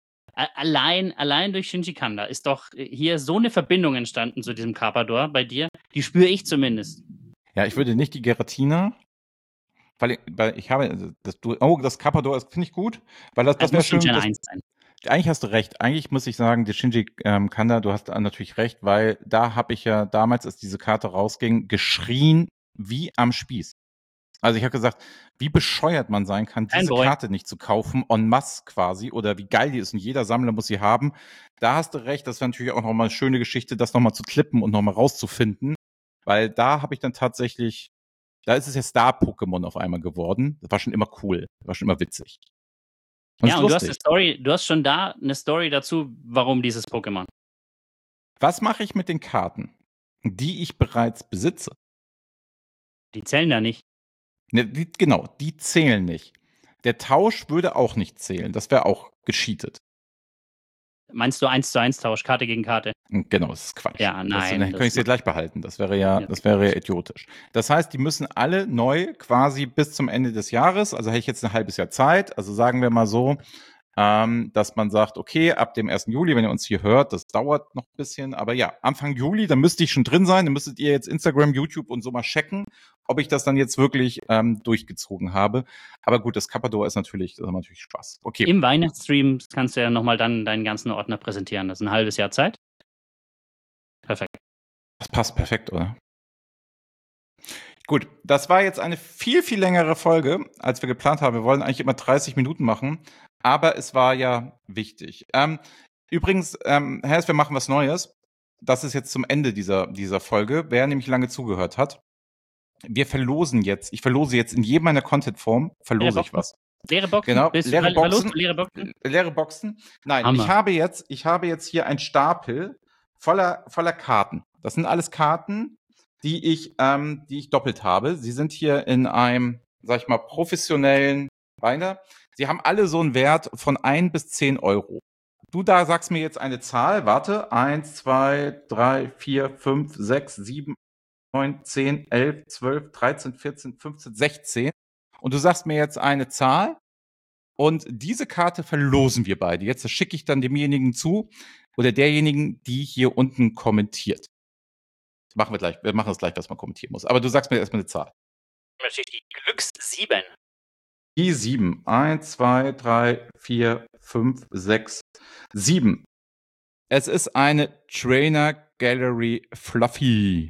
allein durch Shinji Kanda ist doch hier so eine Verbindung entstanden zu diesem Carpador bei dir. Die spüre ich zumindest. Ja, ich würde nicht die Giratina, weil ich habe das Carpador finde ich gut, weil das wäre schön. Eigentlich hast du recht. Eigentlich muss ich sagen, der Shinji Kanda, du hast natürlich recht, weil da habe ich ja damals, als diese Karte rausging, geschrien wie am Spieß. Also ich habe gesagt, wie bescheuert man sein kann, diese Karte nicht zu kaufen, en masse quasi, oder wie geil die ist und jeder Sammler muss sie haben. Da hast du recht, das wäre natürlich auch nochmal eine schöne Geschichte, das nochmal zu klippen und nochmal rauszufinden, weil da habe ich dann tatsächlich, da ist es ja Star-Pokémon auf einmal geworden. Das war schon immer cool, das war schon immer witzig. Und du hast du hast schon da eine Story dazu, warum dieses Pokémon. Was mache ich mit den Karten, die ich bereits besitze? Die zählen da nicht. Ne, die zählen nicht. Der Tausch würde auch nicht zählen. Das wäre auch gecheatet. Meinst du 1:1 Tausch, Karte gegen Karte? Genau, das ist Quatsch. Ja, nein. Dann könnte ich sie gleich behalten. Das wäre ja idiotisch. Das heißt, die müssen alle neu quasi bis zum Ende des Jahres, also hätte ich jetzt ein halbes Jahr Zeit, also sagen wir mal so, dass man sagt, okay, ab dem 1. Juli, wenn ihr uns hier hört, das dauert noch ein bisschen, aber ja, Anfang Juli, dann müsste ich schon drin sein, dann müsstet ihr jetzt Instagram, YouTube und so mal checken, ob ich das dann jetzt wirklich durchgezogen habe. Aber gut, das Carpador ist natürlich Spaß. Okay. Im Weihnachtsstream kannst du ja nochmal dann deinen ganzen Ordner präsentieren. Das ist ein halbes Jahr Zeit. Perfekt. Das passt perfekt, oder? Gut, das war jetzt eine viel, viel längere Folge, als wir geplant haben. Wir wollen eigentlich immer 30 Minuten machen, aber es war ja wichtig. Übrigens, wir machen was Neues. Das ist jetzt zum Ende dieser Folge. Wer nämlich lange zugehört hat, ich verlose jetzt in jedem meiner Content-Form, ich was. Leere Boxen? Genau, leere Boxen? Leere Boxen. Nein, Hammer. ich habe jetzt hier einen Stapel voller Karten. Das sind alles Karten, die ich doppelt habe. Sie sind hier in einem, sag ich mal, professionellen Binder. Sie haben alle so einen Wert von 1 bis 10 Euro. Du da sagst mir jetzt eine Zahl. Warte. 1, 2, 3, 4, 5, 6, 7, 9, 10, 11, 12, 13, 14, 15, 16. Und du sagst mir jetzt eine Zahl Und diese Karte verlosen wir beide. Jetzt das schicke ich dann demjenigen zu oder derjenigen, die hier unten kommentiert. Machen wir gleich. Wir machen es gleich, was man kommentieren muss. Aber du sagst mir erstmal eine Zahl. Natürlich die Glücks 7. Die 7. 1, 2, 3, 4, 5, 6, 7. Es ist eine Trainer Gallery Fluffy.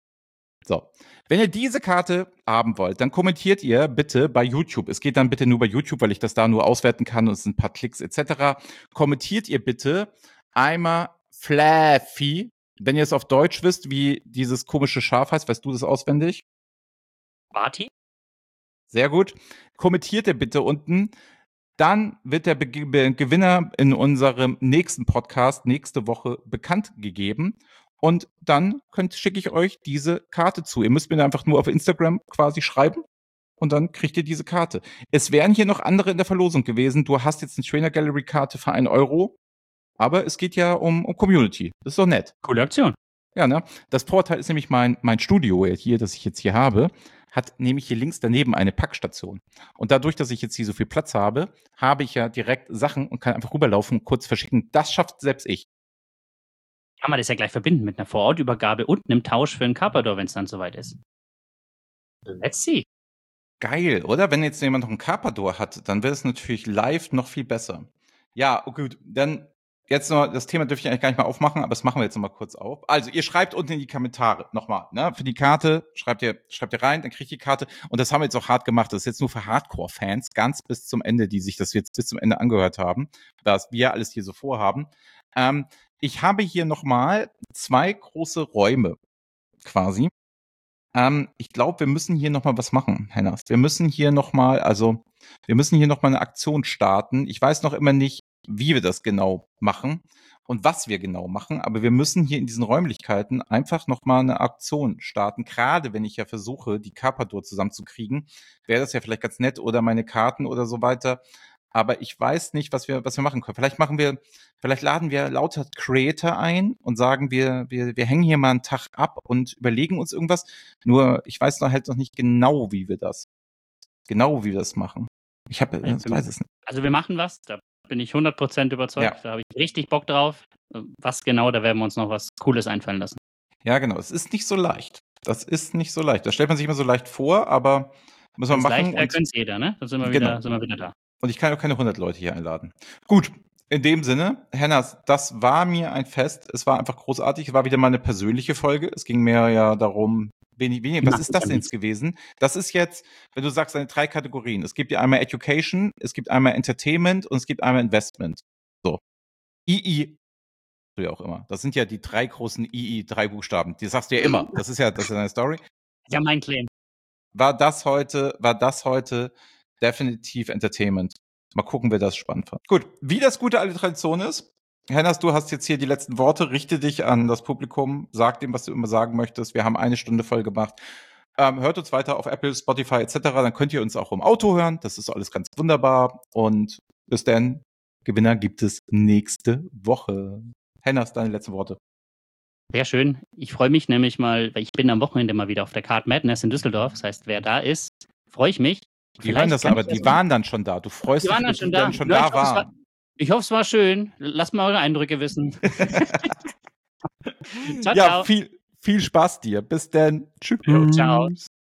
So. Wenn ihr diese Karte haben wollt, dann kommentiert ihr bitte bei YouTube. Es geht dann bitte nur bei YouTube, weil ich das da nur auswerten kann und es sind ein paar Klicks etc. Kommentiert ihr bitte einmal Fluffy. Wenn ihr es auf Deutsch wisst, wie dieses komische Schaf heißt, weißt du das auswendig? Barty? Sehr gut. Kommentiert ihr bitte unten. Dann wird der Gewinner in unserem nächsten Podcast nächste Woche bekannt gegeben. Und dann schicke ich euch diese Karte zu. Ihr müsst mir einfach nur auf Instagram quasi schreiben und dann kriegt ihr diese Karte. Es wären hier noch andere in der Verlosung gewesen. Du hast jetzt eine Trainer Gallery Karte für 1 Euro, aber es geht ja um Community. Das ist doch nett. Coole Aktion. Ja, ne? Das Vorteil ist nämlich mein Studio hier, das ich jetzt hier habe, hat nämlich hier links daneben eine Packstation. Und dadurch, dass ich jetzt hier so viel Platz habe, habe ich ja direkt Sachen und kann einfach rüberlaufen und kurz verschicken. Das schafft selbst ich. Kann man das ja gleich verbinden mit einer Vorortübergabe und einem Tausch für einen Carpador, wenn es dann soweit ist. Let's see. Geil, oder? Wenn jetzt jemand noch einen Carpador hat, dann wäre es natürlich live noch viel besser. Ja, gut, dann jetzt noch, das Thema dürfte ich eigentlich gar nicht mal aufmachen, aber das machen wir jetzt noch mal kurz auf. Also, ihr schreibt unten in die Kommentare nochmal, ne? Für die Karte schreibt ihr rein, dann kriegt ihr die Karte. Und das haben wir jetzt auch hart gemacht. Das ist jetzt nur für Hardcore-Fans, ganz bis zum Ende, die sich das jetzt bis zum Ende angehört haben, was wir alles hier so vorhaben. Ich habe hier nochmal 2 große Räume quasi. Ich glaube, wir müssen hier nochmal was machen, Hennas. Wir müssen hier nochmal eine Aktion starten. Ich weiß noch immer nicht, wie wir das genau machen und was wir genau machen, aber wir müssen hier in diesen Räumlichkeiten einfach nochmal eine Aktion starten. Gerade wenn ich ja versuche, die Carpador zusammenzukriegen, wäre das ja vielleicht ganz nett oder meine Karten oder so weiter. Aber ich weiß nicht, was wir machen können. Vielleicht laden wir lauter Creator ein und sagen, wir hängen hier mal einen Tag ab und überlegen uns irgendwas. Nur, ich weiß noch nicht genau, wie wir das machen. Ich weiß es nicht. Also wir machen was, da bin ich 100% überzeugt. Ja. Da habe ich richtig Bock drauf. Was genau, da werden wir uns noch was Cooles einfallen lassen. Ja, genau. Es ist nicht so leicht. Das stellt man sich immer so leicht vor, aber muss man machen. Leicht könnte es jeder, ne? Da sind wir wieder da. Und ich kann auch keine 100 Leute hier einladen. Gut, in dem Sinne, Hennas, das war mir ein Fest. Es war einfach großartig. Es war wieder mal eine persönliche Folge. Es ging mir ja darum, was ist das denn jetzt gewesen? Das ist jetzt, wenn du sagst, deine 3 Kategorien. Es gibt ja einmal Education, es gibt einmal Entertainment und es gibt einmal Investment. So. II, ja auch immer. Das sind ja die 3 großen II, 3 Buchstaben. Die sagst du ja immer. Das ist ja deine Story. Ja, mein Claim. War das heute definitiv Entertainment. Mal gucken, wer das spannend fand. Gut, wie das gute alte Tradition ist. Hennas, du hast jetzt hier die letzten Worte. Richte dich an das Publikum. Sag dem, was du immer sagen möchtest. Wir haben 1 Stunde voll gemacht. Hört uns weiter auf Apple, Spotify etc. Dann könnt ihr uns auch im Auto hören. Das ist alles ganz wunderbar. Und bis dann, Gewinner gibt es nächste Woche. Hennas, deine letzten Worte. Sehr schön. Ich freue mich nämlich mal, weil ich bin am Wochenende mal wieder auf der Card Madness in Düsseldorf. Das heißt, wer da ist, freue ich mich. Die hören das aber, die waren dann schon da. Du freust dich, dass die dann schon da waren. Ich hoffe, es war schön. Lasst mal eure Eindrücke wissen. Ciao, ja, ciao. Viel Spaß dir. Bis dann. Tschüss. Ciao.